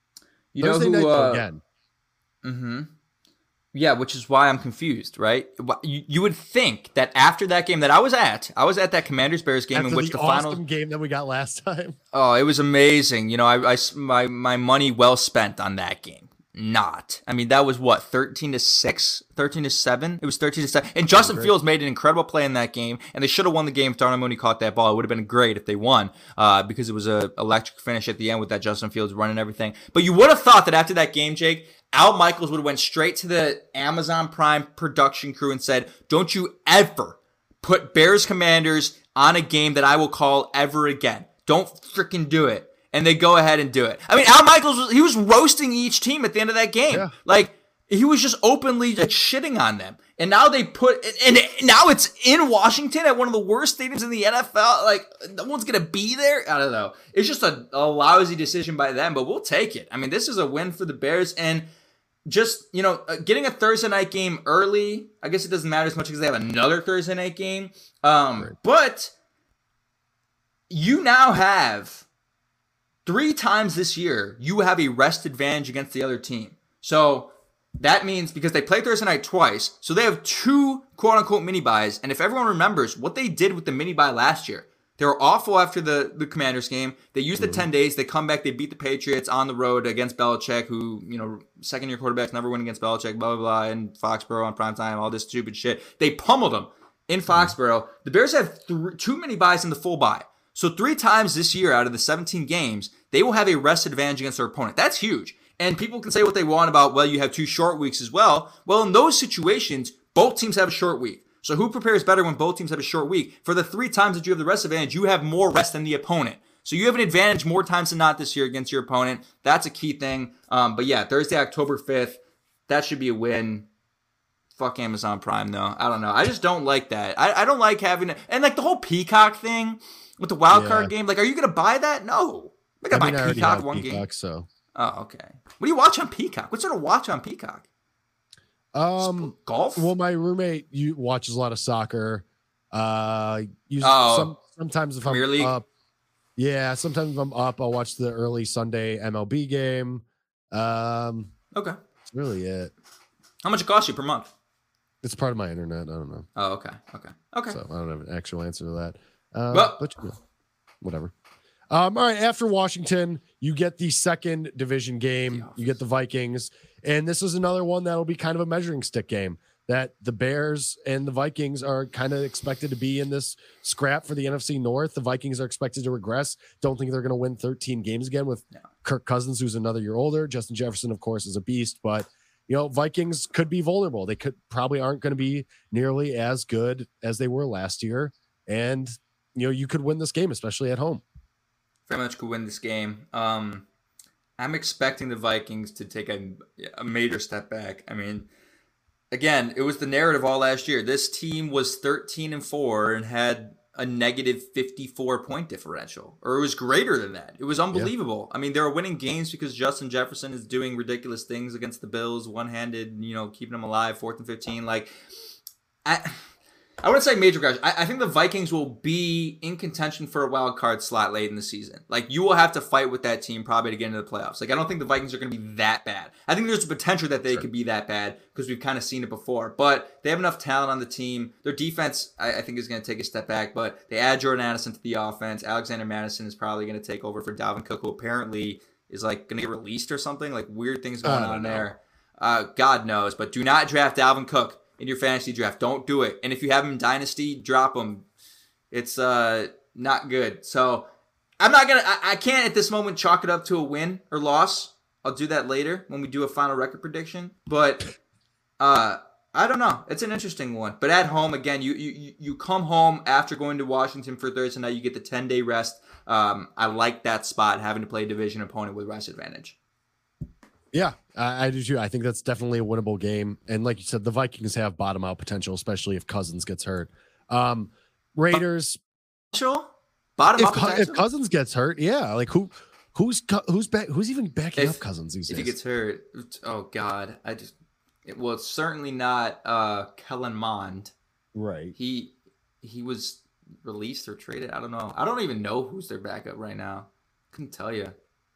You Thursday know who, night uh, again. Mm-hmm. Yeah, which is why I'm confused, right? You, you would think that after that game that I was at, I was at that Commanders-Bears game after in which the, the awesome final game that we got last time. Oh, it was amazing. You know, I, I my my money well spent on that game. Not. I mean, that was what, thirteen to six, thirteen to seven? It was thirteen to seven. And Justin Fields made an incredible play in that game, and they should have won the game if Darnell Mooney caught that ball. It would have been great if they won, uh, because it was a electric finish at the end with that Justin Fields running everything. But you would have thought that after that game, Jake, Al Michaels would have went straight to the Amazon Prime production crew and said, don't you ever put Bears Commanders on a game that I will call ever again. Don't freaking do it. and they go ahead and do it. I mean, Al Michaels, was, he was roasting each team at the end of that game. Yeah. Like, he was just openly like, shitting on them. And now they put, and now it's in Washington at one of the worst stadiums in the N F L. Like, no one's going to be there. I don't know. It's just a, a lousy decision by them, but we'll take it. I mean, this is a win for the Bears. And just, you know, getting a Thursday night game early, I guess it doesn't matter as much because they have another Thursday night game. Um, right. But you now have three times this year, you have a rest advantage against the other team. So that means because they play Thursday night twice, so they have two quote-unquote mini-buys. And if everyone remembers what they did with the mini-buy last year, they were awful after the, the Commanders game. They used the mm-hmm. ten days. They come back. They beat the Patriots on the road against Belichick, who, you know, second-year quarterbacks never win against Belichick, blah, blah, blah, in Foxborough on primetime, all this stupid shit. They pummeled them in Foxborough. The Bears have th- two mini-buys in the full buy. So three times this year out of the seventeen games, they will have a rest advantage against their opponent. That's huge. And people can say what they want about, well, you have two short weeks as well. Well, in those situations, both teams have a short week. So who prepares better when both teams have a short week? For the three times that you have the rest advantage, you have more rest than the opponent. So you have an advantage more times than not this year against your opponent. That's a key thing. Um, but yeah, Thursday, October fifth, that should be a win. Fuck Amazon Prime, though. I don't know. I just don't like that. I, I don't like having it. And like the whole Peacock thing with the wild card yeah. game, like, are you going to buy that? No. I'm going to buy mean, Peacock one Peacock, game. So. Oh, okay. What do you watch on Peacock? What sort of watch on Peacock? Um, golf. Well, my roommate you watches a lot of soccer. Uh, usually, oh, some, sometimes if Premier I'm League? up, yeah. Sometimes if I'm up, I'll watch the early Sunday M L B game. Um, okay, that's really it. How much it costs you per month? It's part of my internet. I don't know. Oh, okay, okay, okay. So I don't have an actual answer to that. Uh, well, but you know, whatever. Um, all right, after Washington, you get the second division game. You get the Vikings. And this is another one that'll be kind of a measuring stick game that the Bears and the Vikings are kind of expected to be in this scrap for the N F C North. The Vikings are expected to regress. Don't think they're going to win thirteen games again with no. Kirk Cousins, who's another year older. Justin Jefferson, of course, is a beast. But, you know, Vikings could be vulnerable. They could probably aren't going to be nearly as good as they were last year. And, you know, you could win this game, especially at home. Very much could win this game. Um, I'm expecting the Vikings to take a, a major step back. I mean, again, it was the narrative all last year. This team was thirteen and four and had a negative fifty-four point differential, or it was greater than that. It was unbelievable. Yeah. I mean, they were winning games because Justin Jefferson is doing ridiculous things against the Bills, one-handed, you know, keeping them alive, fourth and fifteen. Like, I... I wouldn't say major crash. I, I think the Vikings will be in contention for a wild card slot late in the season. Like, you will have to fight with that team probably to get into the playoffs. Like, I don't think the Vikings are going to be that bad. I think there's a potential that they sure. could be that bad because we've kind of seen it before. But they have enough talent on the team. Their defense, I, I think, is going to take a step back. But they add Jordan Addison to the offense. Alexander Madison is probably going to take over for Dalvin Cook, who apparently is, like, going to get released or something. Like, weird things going on know. there. Uh, God knows. But do not draft Dalvin Cook in your fantasy draft. Don't do it. And if you have him in Dynasty, drop him. It's uh not good. So I'm not gonna I, I can't at this moment chalk it up to a win or loss. I'll do that later when we do a final record prediction. But uh I don't know. It's an interesting one. But at home, again, you you you come home after going to Washington for Thursday night, you get the ten day rest. Um I like that spot, having to play a division opponent with rest advantage. Yeah, I, I do too. I think that's definitely a winnable game. And like you said, the Vikings have bottom out potential, especially if Cousins gets hurt. Um, Raiders. Potential? Bottom if, out potential? If Cousins gets hurt, yeah. Like who, who's who's back? Who's even backing if, up Cousins these if days? If he gets hurt, oh God, I just. It, well, it's certainly not uh, Kellen Mond. Right. He he was released or traded. I don't know. I don't even know who's their backup right now. Couldn't tell you.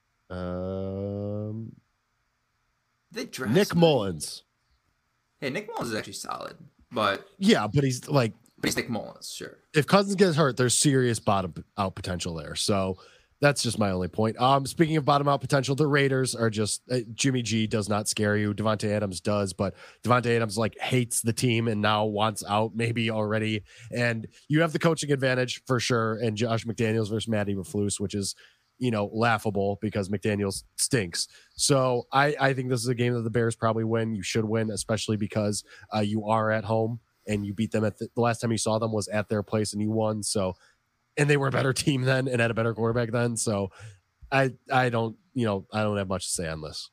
Um. They Nick him. Mullins. Hey, Nick Mullins is actually solid, but yeah, but he's like, but he's Nick Mullins, sure. If Cousins gets hurt, there's serious bottom out potential there. So that's just my only point. Um, speaking of bottom out potential, the Raiders are just uh, Jimmy G does not scare you. Devontae Adams does, but Devontae Adams like hates the team and now wants out maybe already. And you have the coaching advantage for sure. And Josh McDaniels versus Matty Eberflus, which is, you know, laughable because McDaniels stinks. So I, I think this is a game that the Bears probably win. You should win, especially because uh, you are at home and you beat them at the, the last time you saw them was at their place and you won. So, and they were a better team then and had a better quarterback then. So I I don't you know I don't have much to say on this.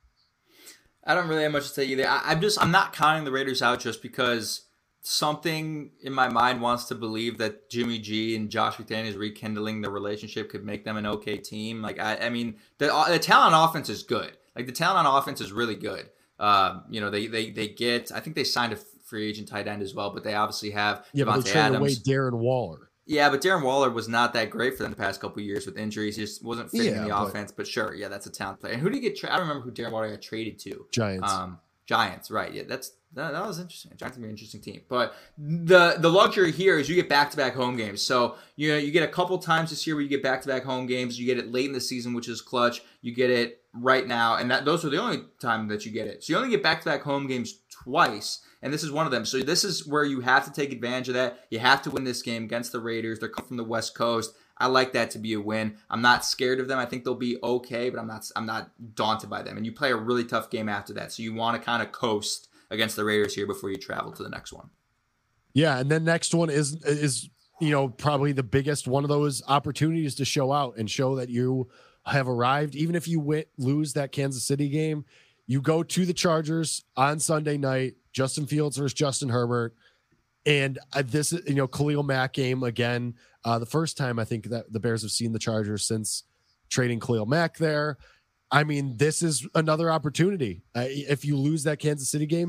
I don't really have much to say either. I, I'm just I'm not counting the Raiders out just because something in my mind wants to believe that Jimmy G and Josh McDaniels rekindling the relationship could make them an okay team. Like I, I mean, the the talent on offense is good. Like the talent on offense is really good. Um, you know, they they they get. I think they signed a free agent tight end as well, but they obviously have yeah, Devontae but they traded away Adams. Darren Waller. Yeah, but Darren Waller was not that great for them the past couple of years with injuries. He just wasn't fitting Yeah, in the but- offense. But sure, yeah, that's a talent player. And who did he get? Tra- I don't remember who Darren Waller got traded to. Giants. Um, Giants, right? Yeah, that's that, that was interesting. Giants are an interesting team. But the the luxury here is you get back to back home games. So you know you get a couple times this year where you get back to back home games. You get it late in the season, which is clutch. You get it right now, and that those are the only time that you get it. So you only get back to back home games twice. And this is one of them. So this is where you have to take advantage of that. You have to win this game against the Raiders. They're coming from the West Coast. I like that to be a win. I'm not scared of them. I think they'll be okay, but I'm not I'm not daunted by them. And you play a really tough game after that. So you want to kind of coast against the Raiders here before you travel to the next one. Yeah, and then next one is is you know probably the biggest one of those opportunities to show out and show that you have arrived. Even if you win, lose that Kansas City game, you go to the Chargers on Sunday night. Justin Fields versus Justin Herbert. And uh, this, you know, Khalil Mack game again. Uh, the first time I think that the Bears have seen the Chargers since trading Khalil Mack there. I mean, this is another opportunity. Uh, if you lose that Kansas City game,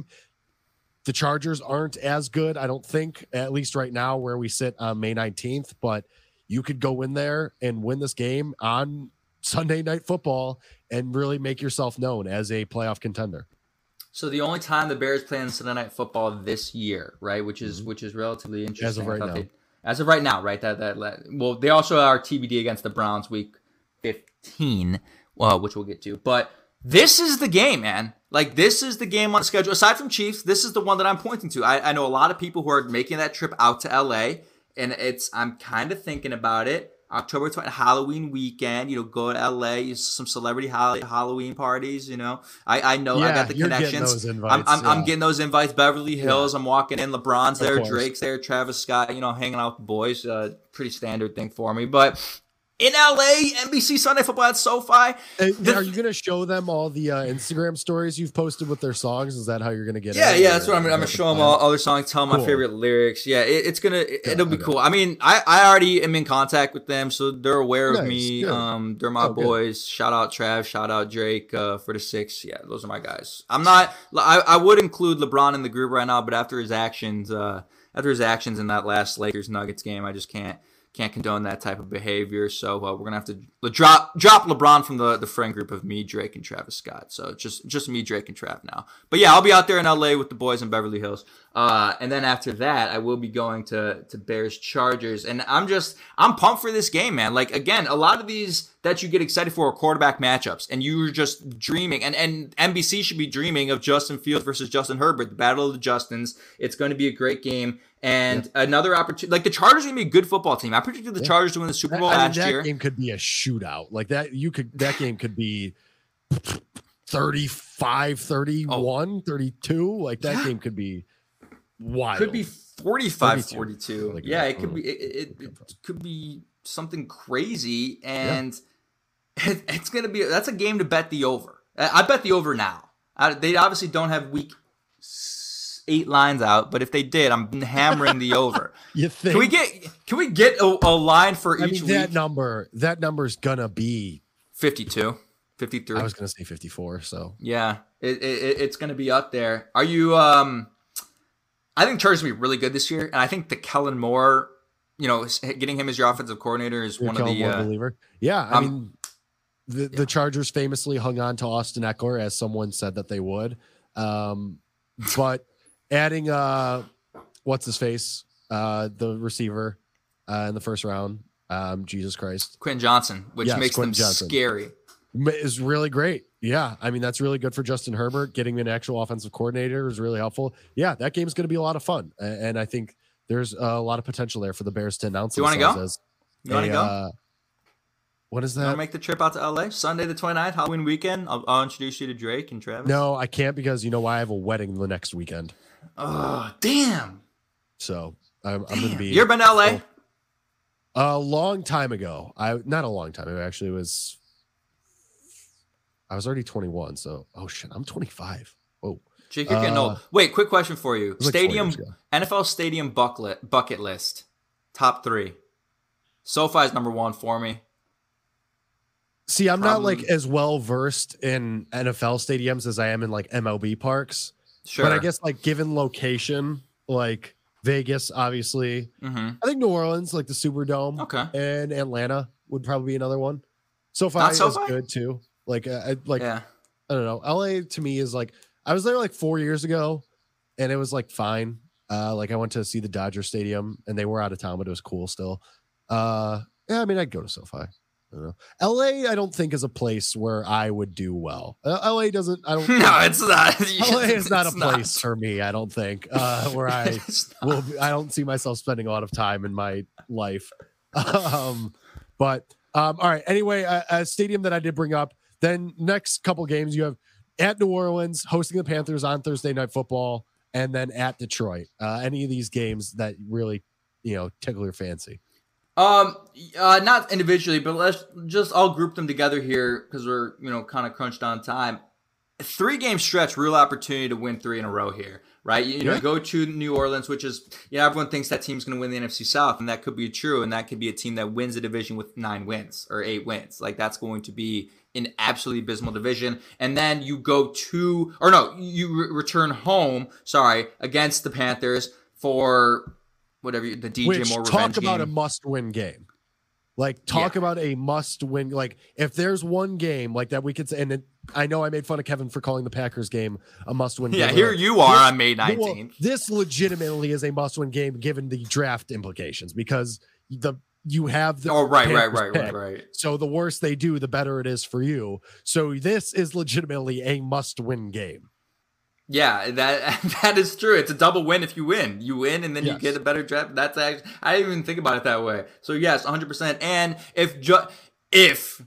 the Chargers aren't as good, I don't think, at least right now where we sit on May nineteenth. But you could go in there and win this game on Sunday Night Football and really make yourself known as a playoff contender. So the only time the Bears play on Sunday Night Football this year, right, which is which is relatively interesting. As of right I thought now. they- As of right now, right? That that well, they also are T B D against the Browns week fifteen, well, which we'll get to. But this is the game, man. Like this is the game on the schedule. Aside from Chiefs, this is the one that I'm pointing to. I, I know a lot of people who are making that trip out to L A, and it's I'm kind of thinking about it. October twentieth, Halloween weekend, you know, go to L A, some celebrity hol- Halloween parties, you know. I, I know I Yeah, got the you're getting connections. those invites, I'm, I'm, I'm yeah. getting those invites. Beverly Hills, I'm walking in. LeBron's Of there, course. Drake's there, Travis Scott, you know, hanging out with the boys. Uh, pretty standard thing for me. But in L A, N B C Sunday Football at SoFi. Uh, The- are you going to show them all the uh, Instagram stories you've posted with their songs? Is that how you're going to get Yeah, it? yeah, Or- that's what I'm, I'm gonna or- show them all other songs, tell them my Cool. favorite lyrics. Yeah, it, it's gonna, it, it'll be okay. cool. I mean, I, I already am in contact with them, so they're aware of Nice, me. good. Um, they're my Oh, good. boys. Shout out Trav, shout out Drake uh, for the six. Yeah, those are my guys. I'm not, I, I would include LeBron in the group right now, but after his actions, uh, after his actions in that last Lakers Nuggets game, I just can't. Can't condone that type of behavior, so uh, we're gonna have to le- drop drop LeBron from the, the friend group of me, Drake, and Travis Scott. So just just me, Drake, and Trav now. But yeah, I'll be out there in L A with the boys in Beverly Hills, uh, and then after that, I will be going to to Bears Chargers, and I'm just I'm pumped for this game, man. Like again, a lot of these that you get excited for are quarterback matchups, and you're just dreaming, and and N B C should be dreaming of Justin Fields versus Justin Herbert, the battle of the Justins. It's going to be a great game. And another opportunity, like the Chargers are gonna be a good football team. I predicted the Chargers to win the Super Bowl I mean, last that year. game could be a shootout. Like that, you could, that game could be thirty-five, thirty-one, thirty-two. Like that Yeah. game could be wild. Could be forty-five thirty-two. forty-two. Like Yeah, that. it could be. It, it, it could be something crazy, and it, it's gonna be. That's a game to bet the over. I I bet the over now. I, they obviously don't have week s- eight lines out, but if they did, I'm hammering the over. You think? Can we get? Can we get a, a line for I each mean, that week? number, that number's gonna be. fifty-two, fifty-three. I was gonna say fifty-four. So Yeah, it, it it's going to be up there. Are you? Um, I think Chargers will be really good this year, and I think the Kellen Moore, you know, getting him as your offensive coordinator is you're one of Kellen the. Moore Uh, believer. Yeah, I um, mean, the the Chargers famously hung on to Austin Eckler, as someone said that they would. Um, but adding uh, what's his face, uh, the receiver, uh, in the first round, um, Jesus Christ, Quentin Johnson, which Yes, makes Quentin them Johnson. scary. is really great. Yeah, I mean that's really good for Justin Herbert. Getting an actual offensive coordinator is really helpful. Yeah, that game's going to be a lot of fun, A- and I think there's a lot of potential there for the Bears to announce You wanna themselves go? as You want to a, go? uh, what is You want that? to make the trip out to L A Sunday the twenty-ninth, Halloween weekend? I'll, I'll introduce you to Drake and Travis. No, I can't because you know why? I have a wedding the next weekend, Oh, damn. so I'm, I'm going to be. You ever been to L A? A long time ago. I not a long time ago. Actually, it was I was already twenty-one. So, oh shit, I'm twenty-five. Whoa. Jake, you're getting Uh, old. Wait, quick question for you. was like four Stadium, years ago. N F L stadium bucket, bucket list. Top three. SoFi is number one for me. See, I'm not like Probably- as well versed in N F L stadiums as I am in like M L B parks. Sure. But I guess like given location, like Vegas, obviously. Mm-hmm. I think New Orleans, like the Superdome, Okay. and Atlanta would probably be another one. SoFi Not is SoFi? good too. Like, uh, I, like Yeah. I don't know. L A to me is like I was there like four years ago, and it was like fine. Uh, like I went to see the Dodger Stadium, and they were out of town, but it was cool still. Uh, yeah, I mean, I'd go to SoFi. I don't know. L A, I don't think is a place where I would do well. Uh, L A doesn't. I don't. No, it's not. L A is not a It's place for me. I don't think uh, where I It's not. will. Be, I don't see myself spending a lot of time in my life. Um, but um, all right. Anyway, a, a stadium that I did bring up. Then next couple games, you have at New Orleans hosting the Panthers on Thursday Night Football, and then at Detroit. Uh, any of these games that really, you know, tickle your fancy? Um, uh, not individually, but let's just all group them together here because we're, you know, kind of crunched on time. Three game stretch, real opportunity to win three in a row here, right? You, you know, Yeah. go to New Orleans, which is, you know, everyone thinks that team's going to win the N F C South, and that could be true, and that could be a team that wins the division with nine wins or eight wins. Like, that's going to be an absolutely abysmal division. And then you go to, or no, you re- return home, sorry, against the Panthers for whatever, you- the D J Which Moore talk revenge about game. a must-win game. Like talk Yeah. about a must-win. Like if there's one game like that we could say, and it, I know I made fun of Kevin for calling the Packers game a must-win. Yeah, game. here you are on May Well, nineteenth. this legitimately is a must-win game given the draft implications because the you have the Oh, right, right, Panthers right, pick. right, right. So the worse they do, the better it is for you. So this is legitimately a must-win game. Yeah, that that is true. It's a double win if you win. You win, and then Yes. you get a better draft. That's actually, I didn't even think about it that way. So yes, one hundred percent. And if ju- if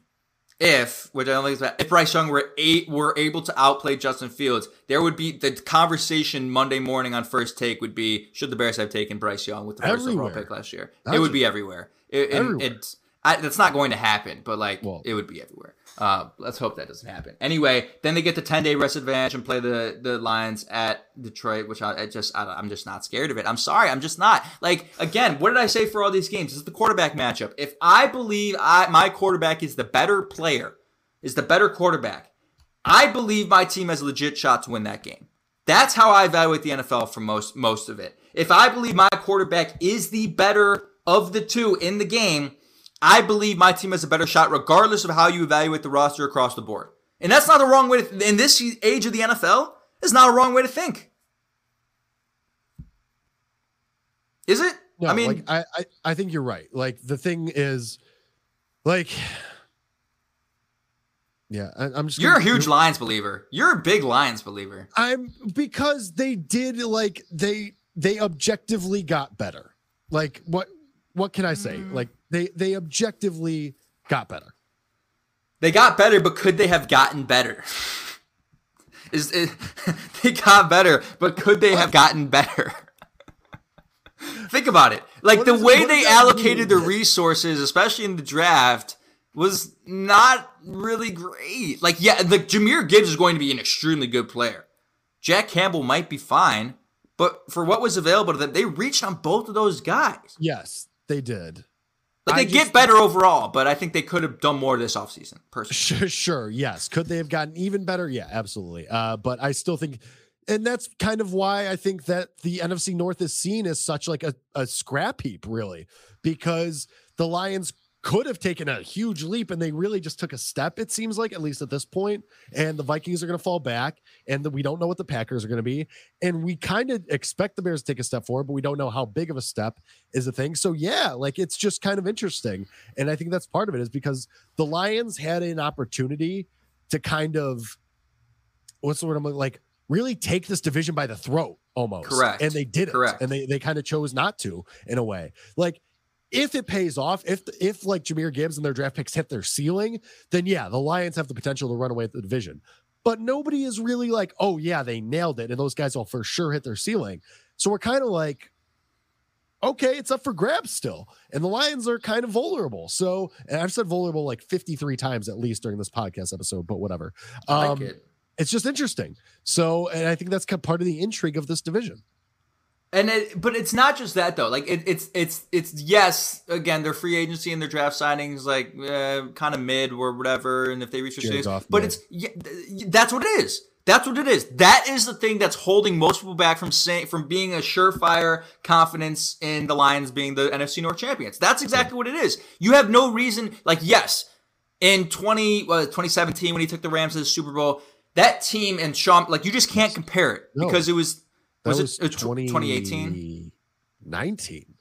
if which I don't think is bad, if Bryce Young were eight were able to outplay Justin Fields, there would be the conversation Monday morning on First Take would be, should the Bears have taken Bryce Young with the first overall Everywhere. pick last year? That's it would be everywhere. It, and Everywhere. it's I, that's not going to happen, but like Well- it would be everywhere. Uh, let's hope that doesn't happen. Anyway, then they get the ten day rest advantage and play the the Lions at Detroit, which I, I just I, I'm just not scared of it. I'm sorry, I'm just not. Like again, what did I say for all these games? This is the quarterback matchup. If I believe I my quarterback is the better player, is the better quarterback, I believe my team has a legit shot to win that game. That's how I evaluate the N F L for most most of it. If I believe my quarterback is the better of the two in the game, I believe my team has a better shot regardless of how you evaluate the roster across the board. And that's not the wrong way to, in this age of the N F L, it's not a wrong way to think. Is it? No, I mean, like, I, I, I think you're right. Like the thing is, like, yeah, I, I'm just. you're a gonna- huge Lions believer. You're a big Lions believer. I'm because they did like they they objectively got better. Like what what can I say? Mm. Like they they objectively got better. They got better, but could they have gotten better? Is it, they got better, but could they have gotten better? Think about it. Like What the does- way what they does that allocated mean? the resources, especially in the draft, was not really great. Like, yeah, the Jahmyr Gibbs is going to be an extremely good player. Jack Campbell might be fine, but for what was available to them, they reached on both of those guys. Yes, they did. Like they I get just- better overall, but I think they could have done more this offseason, personally. Sure, sure, yes. Could they have gotten even better? Yeah, absolutely. Uh, but I still think, and that's kind of why I think that the N F C North is seen as such like a, a scrap heap, really, because the Lions could have taken a huge leap and they really just took a step, it seems like, at least at this point. And the Vikings are going to fall back, and the, we don't know what the Packers are going to be. And we kind of expect the Bears to take a step forward, but we don't know how big of a step is a thing. So yeah, like it's just kind of interesting. And I think that's part of it, is because the Lions had an opportunity to kind of, what's the word I'm like, really take this division by the throat almost. Correct. And they didn't. Correct. And they, they kind of chose not to, in a way. Like, if it pays off, if if like Jahmyr Gibbs and their draft picks hit their ceiling, then yeah, the Lions have the potential to run away with the division. But nobody is really like, oh yeah, they nailed it, and those guys will for sure hit their ceiling. So we're kind of like, okay, it's up for grabs still. And the Lions are kind of vulnerable. So, and I've said vulnerable like fifty-three times at least during this podcast episode, but whatever. Um, I like it. It's just interesting. So, and I think that's kind of part of the intrigue of this division. And it, but it's not just that though. Like it, it's it's it's yes. Again, their free agency and their draft signings like uh, kind of mid or whatever. And if they reach their Jared's stage, off but mid. it's yeah, that's what it is. That's what it is. That is the thing that's holding most people back from saying from being a surefire confidence in the Lions being the N F C North champions. That's exactly what it is. You have no reason. Like yes, in twenty well, twenty seventeen when he took the Rams to the Super Bowl, that team and Sean like you just can't compare it No. because it was. That Was, was, it twenty eighteen? nineteen.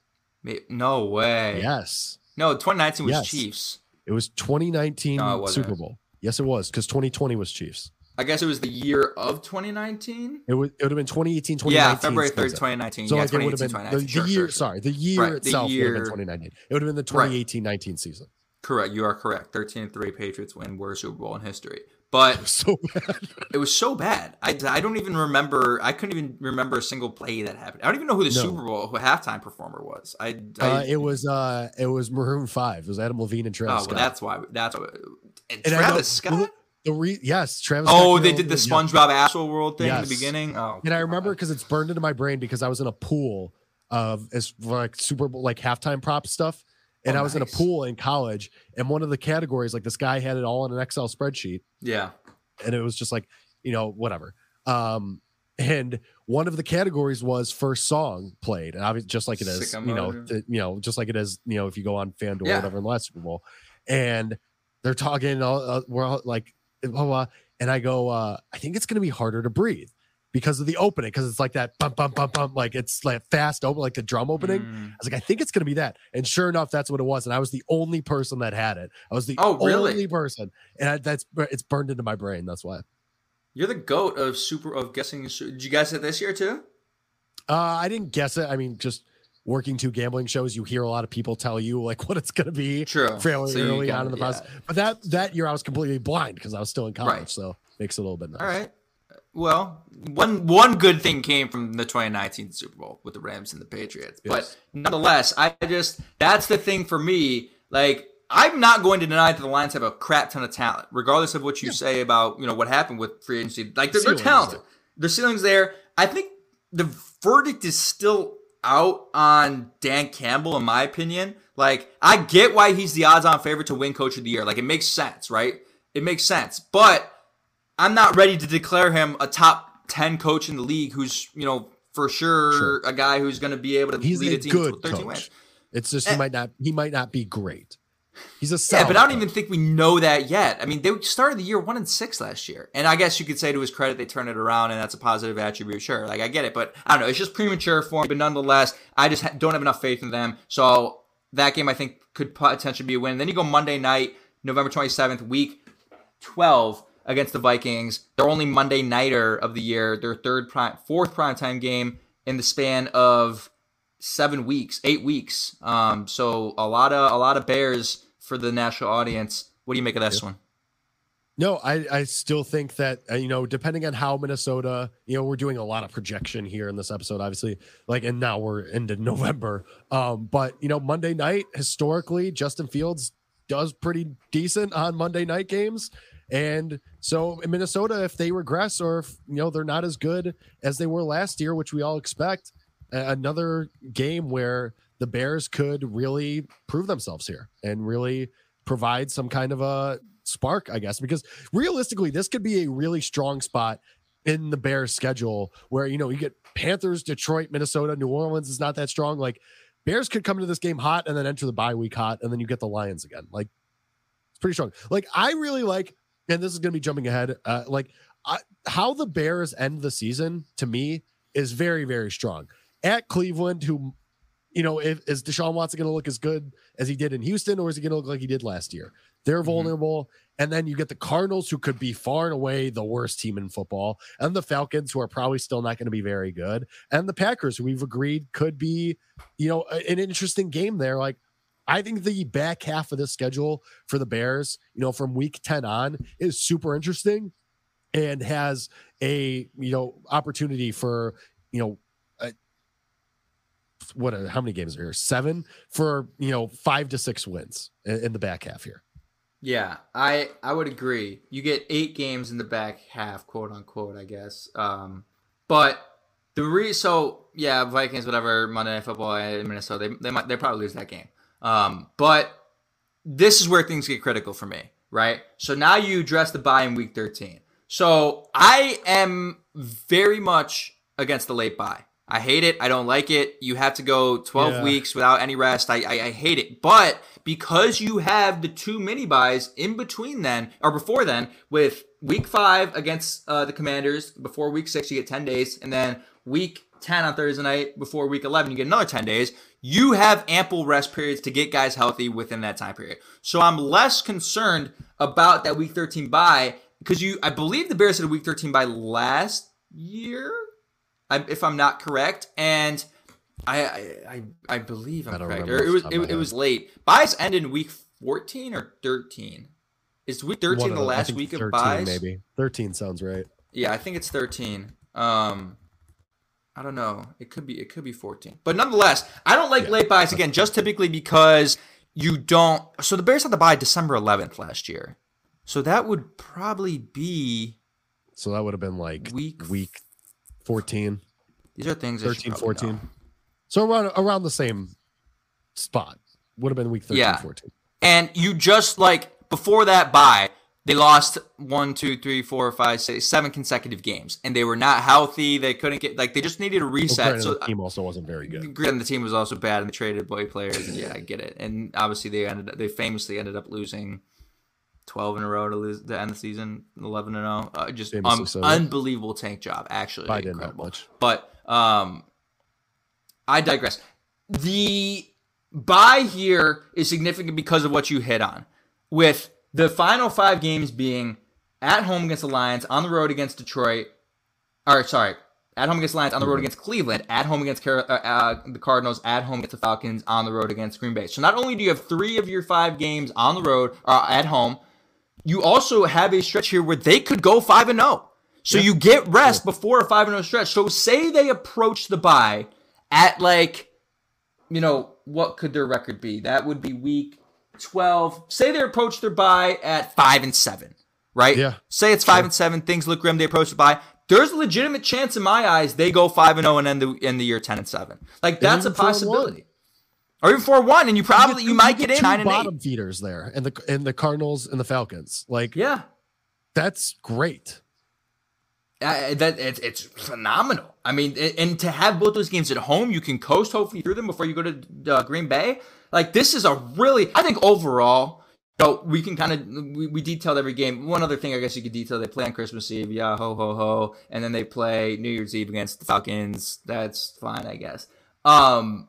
No way. Yes. No, twenty nineteen was Yes. Chiefs. It was twenty nineteen No, it wasn't. Super Bowl. Yes, it was because twenty twenty was Chiefs. I guess it was the year of twenty nineteen. It would it would have been twenty eighteen, twenty nineteen. Yeah, February third, twenty nineteen. So yeah, like it would have been twenty the, eighteen, the sure, year. sure, sure. Sorry, the year Right, the itself would have year- been twenty nineteen. It would have been the twenty eighteen nineteen season. Correct. You are correct. thirteen and three Patriots win worst Super Bowl in history. But So bad. it was so bad. I, I don't even remember. I couldn't even remember a single play that happened. I don't even know who the No. Super Bowl halftime performer was. I, I Uh, it was uh, it was Maroon Five. It was Adam Levine and oh, Travis well, Scott. that's why. That's why. And And I know- Travis Scott. well, The re- yes, Travis. Oh, Scott they came did the over- yeah. SpongeBob Astral World thing in Yes. the beginning. Oh, And I remember God. because it's burned into my brain because I was in a pool of as like Super Bowl like halftime prop stuff, and Oh, I was in a nice. pool in college, and one of the categories like this guy had it all in an Excel spreadsheet, Yeah. and it was just like you know whatever. Um, and one of the categories was first song played, and obviously just like it is, Sicko you know, mode. th- you know, just like it is, you know, if you go on FanDuel or Yeah. whatever in the last Super Bowl, and they're talking, all, uh, we're all like, blah, blah, and I go, uh, I think it's going to be harder to breathe because of the opening, because it's like that bump, bump, bump, bump, like it's like fast open, like the drum opening. Mm. I was like, I think it's going to be that, and sure enough, that's what it was, and I was the only person that had it. I was the Oh, really? only person, and I, that's it's burned into my brain. That's why. You're the goat of super of guessing. Did you guess it this year too? Uh, I didn't guess it. I mean, just working two gambling shows, you hear a lot of people tell you like what it's going to be True. fairly So you early got on it, in the yeah. process. But that that year I was completely blind because I was still in college, Right. so makes it a little bit nice. All right. Well, one one good thing came from the twenty nineteen Super Bowl with the Rams and the Patriots. Yes. But nonetheless, I just that's the thing for me. Like, I'm not going to deny that the Lions have a crap ton of talent, regardless of what you say about you know what happened with free agency. Like, they're, they're Ceiling's talented. there. Their ceiling's there. I think the verdict is still out on Dan Campbell, in my opinion. Like, I get why he's the odds-on favorite to win Coach of the Year. Like, it makes sense, right? It makes sense. But I'm not ready to declare him a top ten coach in the league who's, you know, for sure, Sure. a guy who's going to be able to He's lead a a team good to thirteen coach. wins. It's just he Eh. might not he might not be great. He's a Yeah, solid but I don't coach. even think we know that yet. I mean, they started the year one and six last year, and I guess you could say to his credit they turned it around, and that's a positive attribute. Sure, like I get it, but I don't know. It's just premature for me. But nonetheless, I just ha- don't have enough faith in them. So that game I think could potentially be a win. And then you go Monday night, November twenty-seventh, week twelve against the Vikings. Their only Monday nighter of the year. Their third prime, fourth primetime game in the span of seven weeks, eight weeks. Um, so a lot of a lot of Bears for the national audience. What do you make of this one? No, I, I still think that, uh, you know, depending on how Minnesota, you know, we're doing a lot of projection here in this episode, obviously, like, and now we're into November. Um, but, you know, Monday night, historically, Justin Fields does pretty decent on Monday night games. And so in Minnesota, if they regress or if, you know, they're not as good as they were last year, which we all expect, a- another game where the Bears could really prove themselves here and really provide some kind of a spark, I guess, because realistically, this could be a really strong spot in the Bears schedule where, you know, you get Panthers, Detroit, Minnesota, New Orleans is not that strong. Like, Bears could come into this game hot and then enter the bye week hot, and then you get the Lions again. Like, it's pretty strong. Like, I really like, and this is going to be jumping ahead, uh, like I, how the Bears end the season to me is very, very strong. At Cleveland, who, you know, if, is Deshaun Watson going to look as good as he did in Houston, or is he going to look like he did last year? They're vulnerable. And then you get the Cardinals, who could be far and away the worst team in football, and the Falcons, who are probably still not going to be very good, and the Packers, who we've agreed could be, you know, a- an interesting game there. Like, I think the back half of this schedule for the Bears, you know, from week ten on is super interesting and has a, you know, opportunity for, you know, what? How many games are here? Seven for you know five to six wins in, in the back half here. Yeah, I I would agree. You get eight games in the back half, quote unquote, I guess. Um, but the re so yeah, Vikings, whatever, Monday Night Football in Minnesota, they they might they probably lose that game. Um, but this is where things get critical for me, right? So now you address the bye in week thirteen. So I am very much against the late bye. I hate it. I don't like it. You have to go twelve yeah. weeks without any rest. I, I I hate it. But because you have the two mini buys in between then, or before then, with week five against uh, the Commanders, before week six, you get ten days. And then week ten on Thursday night, before week eleven, you get another ten days. You have ample rest periods to get guys healthy within that time period. So I'm less concerned about that week thirteen bye because you, I believe the Bears had a week thirteen bye last year. If I'm not correct, and I I, I believe I'm correct. Or it was it, it was late. Buys end in week fourteen or thirteen. Is week thirteen the last week of buys? Maybe thirteen sounds right. Yeah, I think it's thirteen. Um, I don't know. It could be it could be fourteen. But nonetheless, I don't like yeah. late buys again, just typically because you don't. So the Bears had to buy December eleventh last year, so that would probably be. So that would have been like week week. fourteen. These are things thirteen, fourteen. Know. So around around the same spot. Would have been week thirteen, yeah. fourteen. And you just like before that bye, they lost one, two, three, four, five, six, seven consecutive games. And they were not healthy. They couldn't get like they just needed a reset. Well, so the team also wasn't very good. And the team was also bad and they traded boy players. And yeah, I get it. And obviously they ended up, they famously ended up losing twelve in a row to lose to end the season, eleven and oh. Uh, just um, so, unbelievable tank job, actually. I didn't know much. But um, I digress. The bye here is significant because of what you hit on, with the final five games being at home against the Lions, on the road against Detroit, or sorry, at home against the Lions, on the road mm-hmm. against Cleveland, at home against Car- uh, uh, the Cardinals, at home against the Falcons, on the road against Green Bay. So not only do you have three of your five games on the road or at home, you also have a stretch here where they could go five and oh. So yeah. you get rest yeah. before a five and oh stretch. So say they approach the bye at like, you know, what could their record be? That would be week twelve. Say they approach their bye at five and seven, right? Yeah. Say it's five sure. and seven. Things look grim. They approach the bye. There's a legitimate chance in my eyes they go five and oh and end the end the year ten and seven. Like that's a possibility. Or even four one, and you probably you, you, you might get, get in nine and eight. Bottom feeders there, and the and the Cardinals and the Falcons, like yeah, that's great. Uh, that it's it's phenomenal. I mean, and to have both those games at home, you can coast hopefully through them before you go to uh, Green Bay. Like this is a really, I think overall, you know, we can kind of we, we detailed every game. One other thing I guess you could detail: they play on Christmas Eve, yeah, ho ho ho, and then they play New Year's Eve against the Falcons. That's fine, I guess. Um.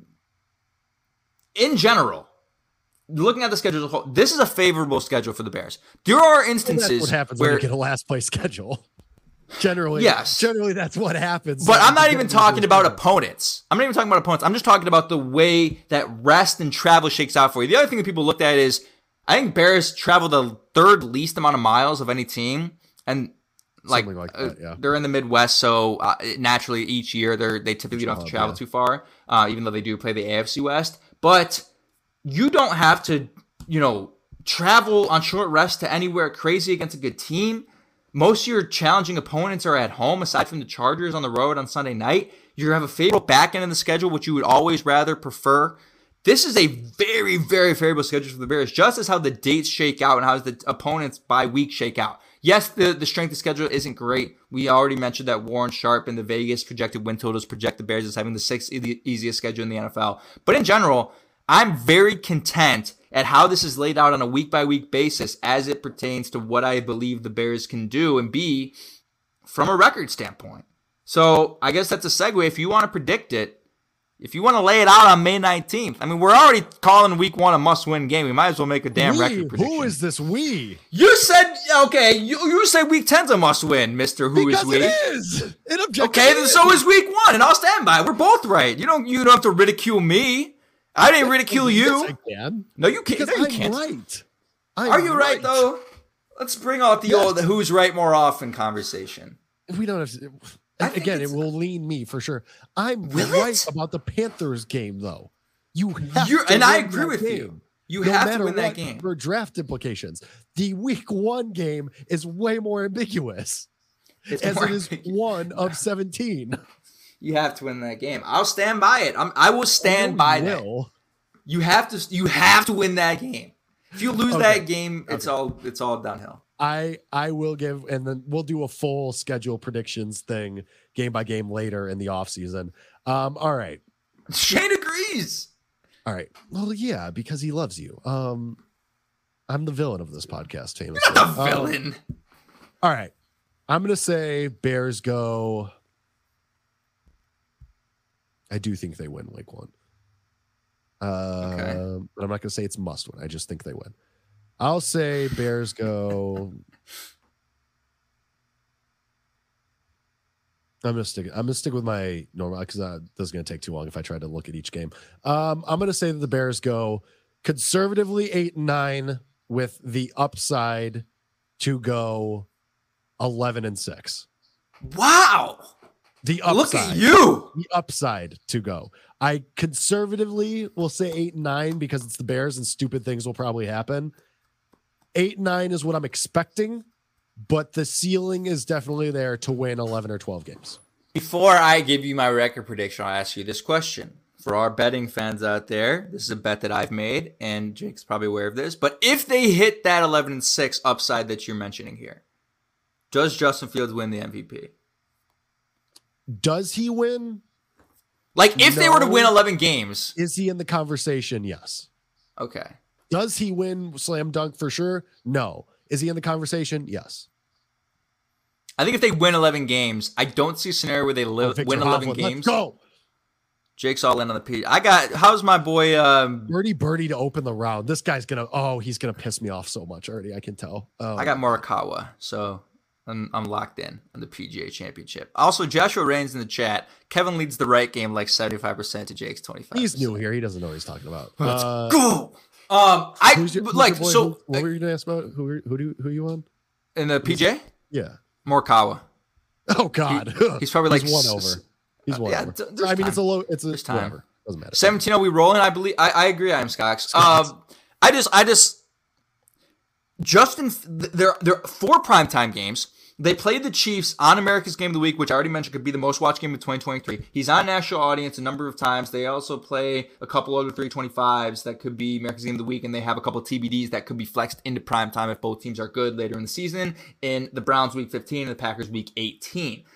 In general, looking at the schedule as a whole, this is a favorable schedule for the Bears. There are instances well, that's what happens where when you get a last place schedule. Generally, yes. Generally, that's what happens. But I'm not even talking about opponents. I'm not even talking about opponents. I'm just talking about the way that rest and travel shakes out for you. The other thing that people looked at is, I think Bears travel the third least amount of miles of any team, and like, like that, yeah. uh, they're in the Midwest, so uh, naturally each year they they typically don't have to travel yeah. too far, uh, even though they do play the A F C West. But you don't have to, you know, travel on short rest to anywhere crazy against a good team. Most of your challenging opponents are at home, aside from the Chargers on the road on Sunday night. You have a favorable back end of the schedule, which you would always rather prefer. This is a very, very favorable schedule for the Bears, just as how the dates shake out and how the opponents by week shake out. Yes, the, the strength of schedule isn't great. We already mentioned that Warren Sharp and the Vegas projected win totals project the Bears as having the sixth e- easiest schedule in the N F L. But in general, I'm very content at how this is laid out on a week-by-week basis as it pertains to what I believe the Bears can do and be from a record standpoint. So I guess that's a segue. If you want to predict it, if you want to lay it out on May nineteenth, I mean, we're already calling week one a must-win game. We might as well make a damn we? record prediction. Who is this we? You said, okay, you, you say week ten's a must-win, Mister Who because is we. It is. It objectively okay, then so is week one, and I'll stand by it. We're both right. You don't, you don't have to ridicule me. I didn't ridicule you. Yes, I can. No, you can't. Because No, you I'm can't. right. I'm Are you right, right though? Let's bring out the yes. old "who's right more often" conversation. We don't have to. And again, it will lean me for sure. I'm Will right it? about the Panthers game, though. You have You're, to and I win agree that with game, you. You no have to matter win that what, game. for draft implications. The week one game is way more ambiguous, It's as more it is ambiguous. one of seventeen. You have to win that game. I'll stand by it. I'm, I will stand by that. Will. You have to. You have to win that game. If you lose Okay. that game, it's Okay. all. It's all downhill. I I will give, and then we'll do a full schedule predictions thing game by game later in the offseason. Um, all right. Shane agrees. All right. Well, yeah, because he loves you. Um, I'm the villain of this podcast, famously. You're not the Um, villain. all right. I'm gonna say Bears go. I do think they win week one. Uh, Okay. But I'm not gonna say it's must win. I just think they win. I'll say Bears go. I'm gonna stick. I'm gonna stick with my normal because uh, this is gonna take too long if I try to look at each game. Um, I'm gonna say that the Bears go conservatively eight and nine with the upside to go eleven and six. Wow. The upside. Look at you. The upside to go. I conservatively will say eight and nine because it's the Bears and stupid things will probably happen. Eight and nine is what I'm expecting, but the ceiling is definitely there to win eleven or twelve games. Before I give you my record prediction, I'll ask you this question. For our betting fans out there, this is a bet that I've made, and Jake's probably aware of this. But if they hit that eleven and six upside that you're mentioning here, does Justin Fields win the M V P? Does he win? Like, if they were to No. win eleven games, Is he in the conversation? Yes. okay. Does he win slam dunk for sure? No. Is he in the conversation? Yes. I think if they win eleven games, I don't see a scenario where they li- Victor win eleven Hovland, games. Let's go. Jake's all in on the P. I got, how's my boy? Um, Birdie birdie to open the round. This guy's gonna. Oh, he's gonna piss me off so much already. I can tell. Oh. I got Morikawa, so I'm, I'm locked in on the P G A Championship. Also, Joshua Raines in the chat. Kevin leads the right game like seventy-five percent to Jake's twenty-five. He's new here. He doesn't know what he's talking about. Uh, Go. Um, I who's your, who's like your boy? so Who, what were you gonna ask about? Who who do who you on? in the P G A. Yeah. Morikawa. Oh God. He's probably like he's one s- over. He's one yeah, over. d- there's I mean, time. it's a low. It's a There's time. whatever. Doesn't matter. seventeen oh we rolling. I believe. I, I agree. I am Scox. Scox. Um, I just I just Justin. There there are four primetime games. They played the Chiefs on America's Game of the Week, which I already mentioned could be the most watched game of twenty twenty-three. He's on national audience a number of times. They also play a couple other three twenty-fives that could be America's Game of the Week, and they have a couple T B Ds that could be flexed into primetime if both teams are good later in the season, in the Browns Week fifteen and the Packers Week eighteen.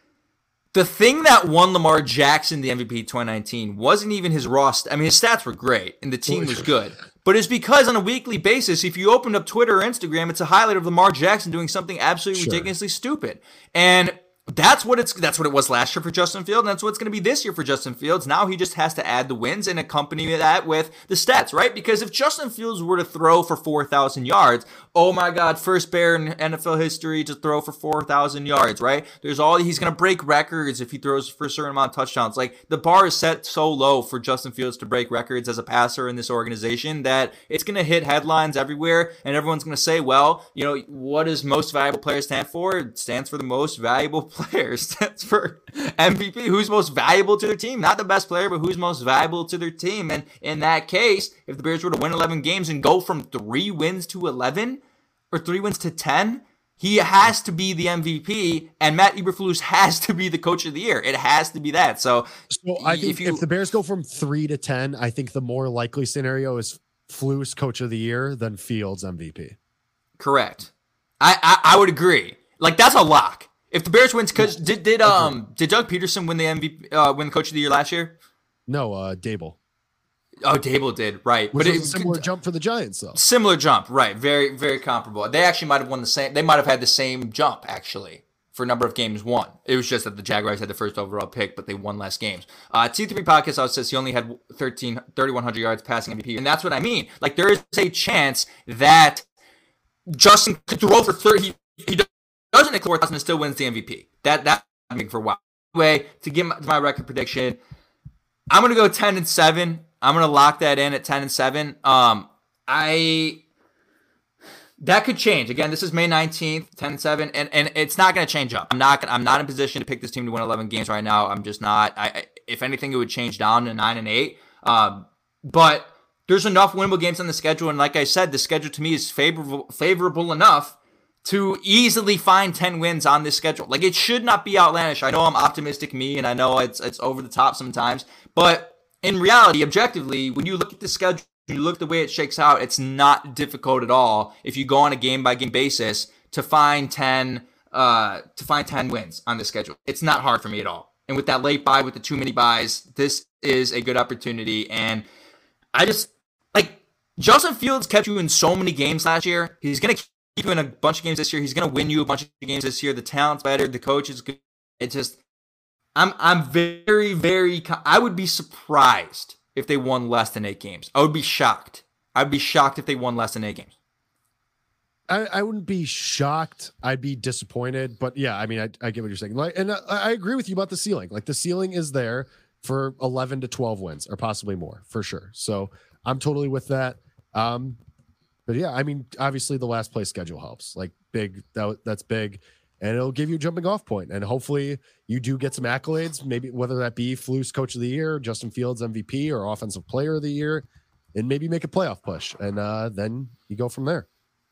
The thing that won Lamar Jackson the M V P twenty nineteen wasn't even his raw st- I mean, his stats were great, and the team was good. But it's because on a weekly basis, if you opened up Twitter or Instagram, it's a highlight of Lamar Jackson doing something absolutely Sure. ridiculously stupid. And that's what it's that's what it was last year for Justin Fields, and that's what it's going to be this year for Justin Fields. Now he just has to add the wins and accompany that with the stats, right? Because if Justin Fields were to throw for four thousand yards, oh my God, first Bear in N F L history to throw for four thousand yards, right? There's all, he's going to break records if he throws for a certain amount of touchdowns. Like, the bar is set so low for Justin Fields to break records as a passer in this organization that it's going to hit headlines everywhere, and everyone's going to say, well, you know, what does most valuable player stand for? It stands for the most valuable player. It stands for M V P. Who's most valuable to their team? Not the best player, but who's most valuable to their team. And in that case, if the Bears were to win eleven games and go from three wins to eleven, or three wins to ten, he has to be the M V P, and Matt Eberflus has to be the coach of the year. It has to be that. So, So I think if you- if the Bears go from three to ten, I think the more likely scenario is Flus coach of the year than Fields M V P. correct. I, I, I would agree. Like, that's a lock. If the Bears wins, because did did um did Doug Peterson win the M V P, uh, win the coach of the year last year? No, uh, Dable. Oh, Dable did, right? Which but was a similar jump for the Giants, though. Similar jump, right? Very, very comparable. They actually might have won the same. They might have had the same jump actually for a number of games won. It was just that the Jaguars had the first overall pick, but they won less games. Uh, T three Podcast also says he only had thirteen, thirty-one hundred yards passing M V P, and that's what I mean. Like, there is a chance that Justin could throw for thirty. He, he doesn't hit four thousand and still wins the M V P. That that I'm for a while. Anyway, to give my, my record prediction, I'm gonna go ten and seven. I'm gonna lock that in at ten and seven. Um, I that could change. Again, this is May nineteenth, ten and seven, and, and it's not going to change up. I'm not gonna, I'm not in position to pick this team to win eleven games right now. I'm just not. I, I if anything, it would change down to nine and eight. Um, but there's enough winnable games on the schedule, and like I said, the schedule to me is favorable favorable enough to easily find ten wins on this schedule. Like, it should not be outlandish. I know I'm optimistic me, and I know it's it's over the top sometimes, but in reality, objectively, when you look at the schedule, you look at the way it shakes out, it's not difficult at all if you go on a game-by-game basis to find ten uh, to find ten wins on the schedule. It's not hard for me at all. And with that late bye, with the too many buys, this is a good opportunity. And I just, like, Justin Fields kept you in so many games last year. He's going to keep you in a bunch of games this year. He's going to win you a bunch of games this year. The talent's better. The coach is good. It's just, I'm I'm very, very, I would be surprised if they won less than eight games. I would be shocked. I'd be shocked if they won less than eight games. I, I wouldn't be shocked. I'd be disappointed. But yeah, I mean, I, I get what you're saying. Like, and I, I agree with you about the ceiling. Like, the ceiling is there for eleven to twelve wins, or possibly more, for sure. So I'm totally with that. Um, but yeah, I mean, obviously the last place schedule helps. Like, big, that, that's big. And it'll give you a jumping off point. And hopefully you do get some accolades, maybe whether that be Flus Coach of the Year, Justin Fields M V P, or Offensive Player of the Year, and maybe make a playoff push. And uh, then you go from there.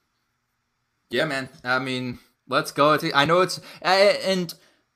Yeah, man. I mean, let's go. I know it's, and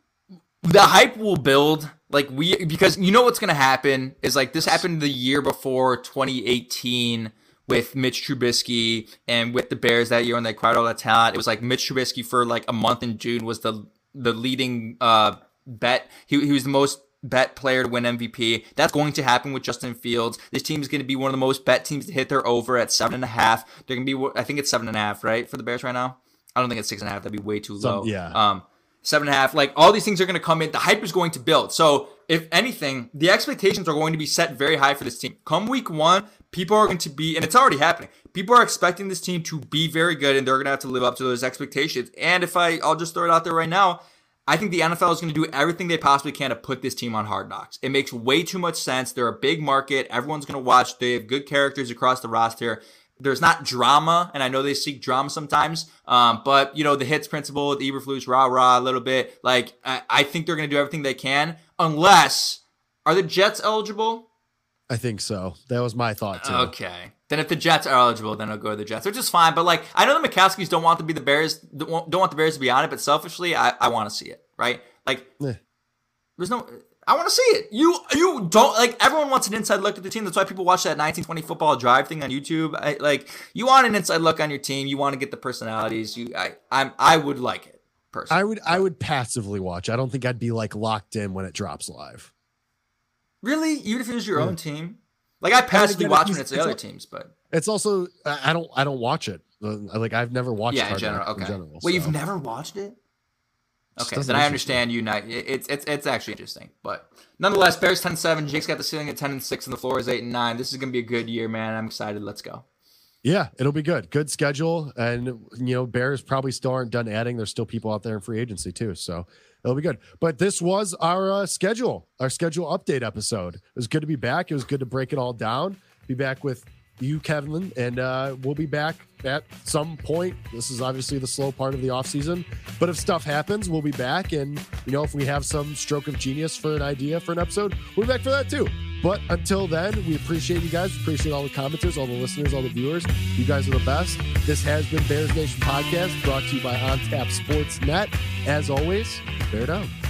the hype will build. Like, we, because you know what's going to happen is, like, this happened the year before twenty eighteen with Mitch Trubisky and with the Bears that year when they acquired all that talent. It was like Mitch Trubisky for like a month in June was the the leading uh, bet. He, he was the most bet player to win M V P. That's going to happen with Justin Fields. This team is going to be one of the most bet teams to hit their over at seven and a half. They're going to be, I think it's seven and a half, right, for the Bears right now? I don't think it's six and a half. That'd be way too low. Some, yeah. Um, seven and a half. Like, all these things are going to come in. The hype is going to build. So, if anything, the expectations are going to be set very high for this team. Come week one, people are going to be, and it's already happening, people are expecting this team to be very good, and they're going to have to live up to those expectations. And if I, I'll just throw it out there right now, I think the N F L is going to do everything they possibly can to put this team on Hard Knocks. It makes way too much sense. They're a big market. Everyone's going to watch. They have good characters across the roster. There's not drama, and I know they seek drama sometimes, um, but, you know, the hits principle with Eberflus, rah-rah, a little bit. Like, I, I think they're going to do everything they can, unless, are the Jets eligible? I think so. That was my thought, too. Okay. Then if the Jets are eligible, then I'll go to the Jets, which is fine. But, like, I know the McCaskies don't want to be the Bears, don't want the Bears to be on it, but selfishly, I, I want to see it, right? Like, eh. there's no... I want to see it. You you don't, like, everyone wants an inside look at the team. That's why people watch that nineteen twenty football drive thing on YouTube. I, like, you want an inside look on your team. You want to get the personalities. You, I, I'm, I would like it personally. I would, I would passively watch. I don't think I'd be like locked in when it drops live. Really, even if it was your yeah. own team. Like, I passively again, watch when it's the other teams, but it's also I don't, I don't watch it. Like, I've never watched. Yeah, it in general. Okay. In general, Wait, so. You've never watched it? Okay, then I understand you. Not, it's it's it's actually interesting, but nonetheless, Bears ten and seven. Jake's got the ceiling at ten and six, and the floor is eight and nine. This is gonna be a good year, man. I'm excited. Let's go. Yeah, it'll be good. Good schedule, and you know, Bears probably still aren't done adding. There's still people out there in free agency too, so it'll be good. But this was our uh, schedule, our schedule update episode. It was good to be back. It was good to break it all down. Be back with you, Kevin, and uh, we'll be back at some point. This is obviously the slow part of the off season, but if stuff happens, we'll be back. And, you know, if we have some stroke of genius for an idea for an episode, we'll be back for that too. But until then, we appreciate you guys. We appreciate all the commenters, all the listeners, all the viewers. You guys are the best. This has been Bears Nation Podcast, brought to you by On Tap Sports Net. As always, bear down.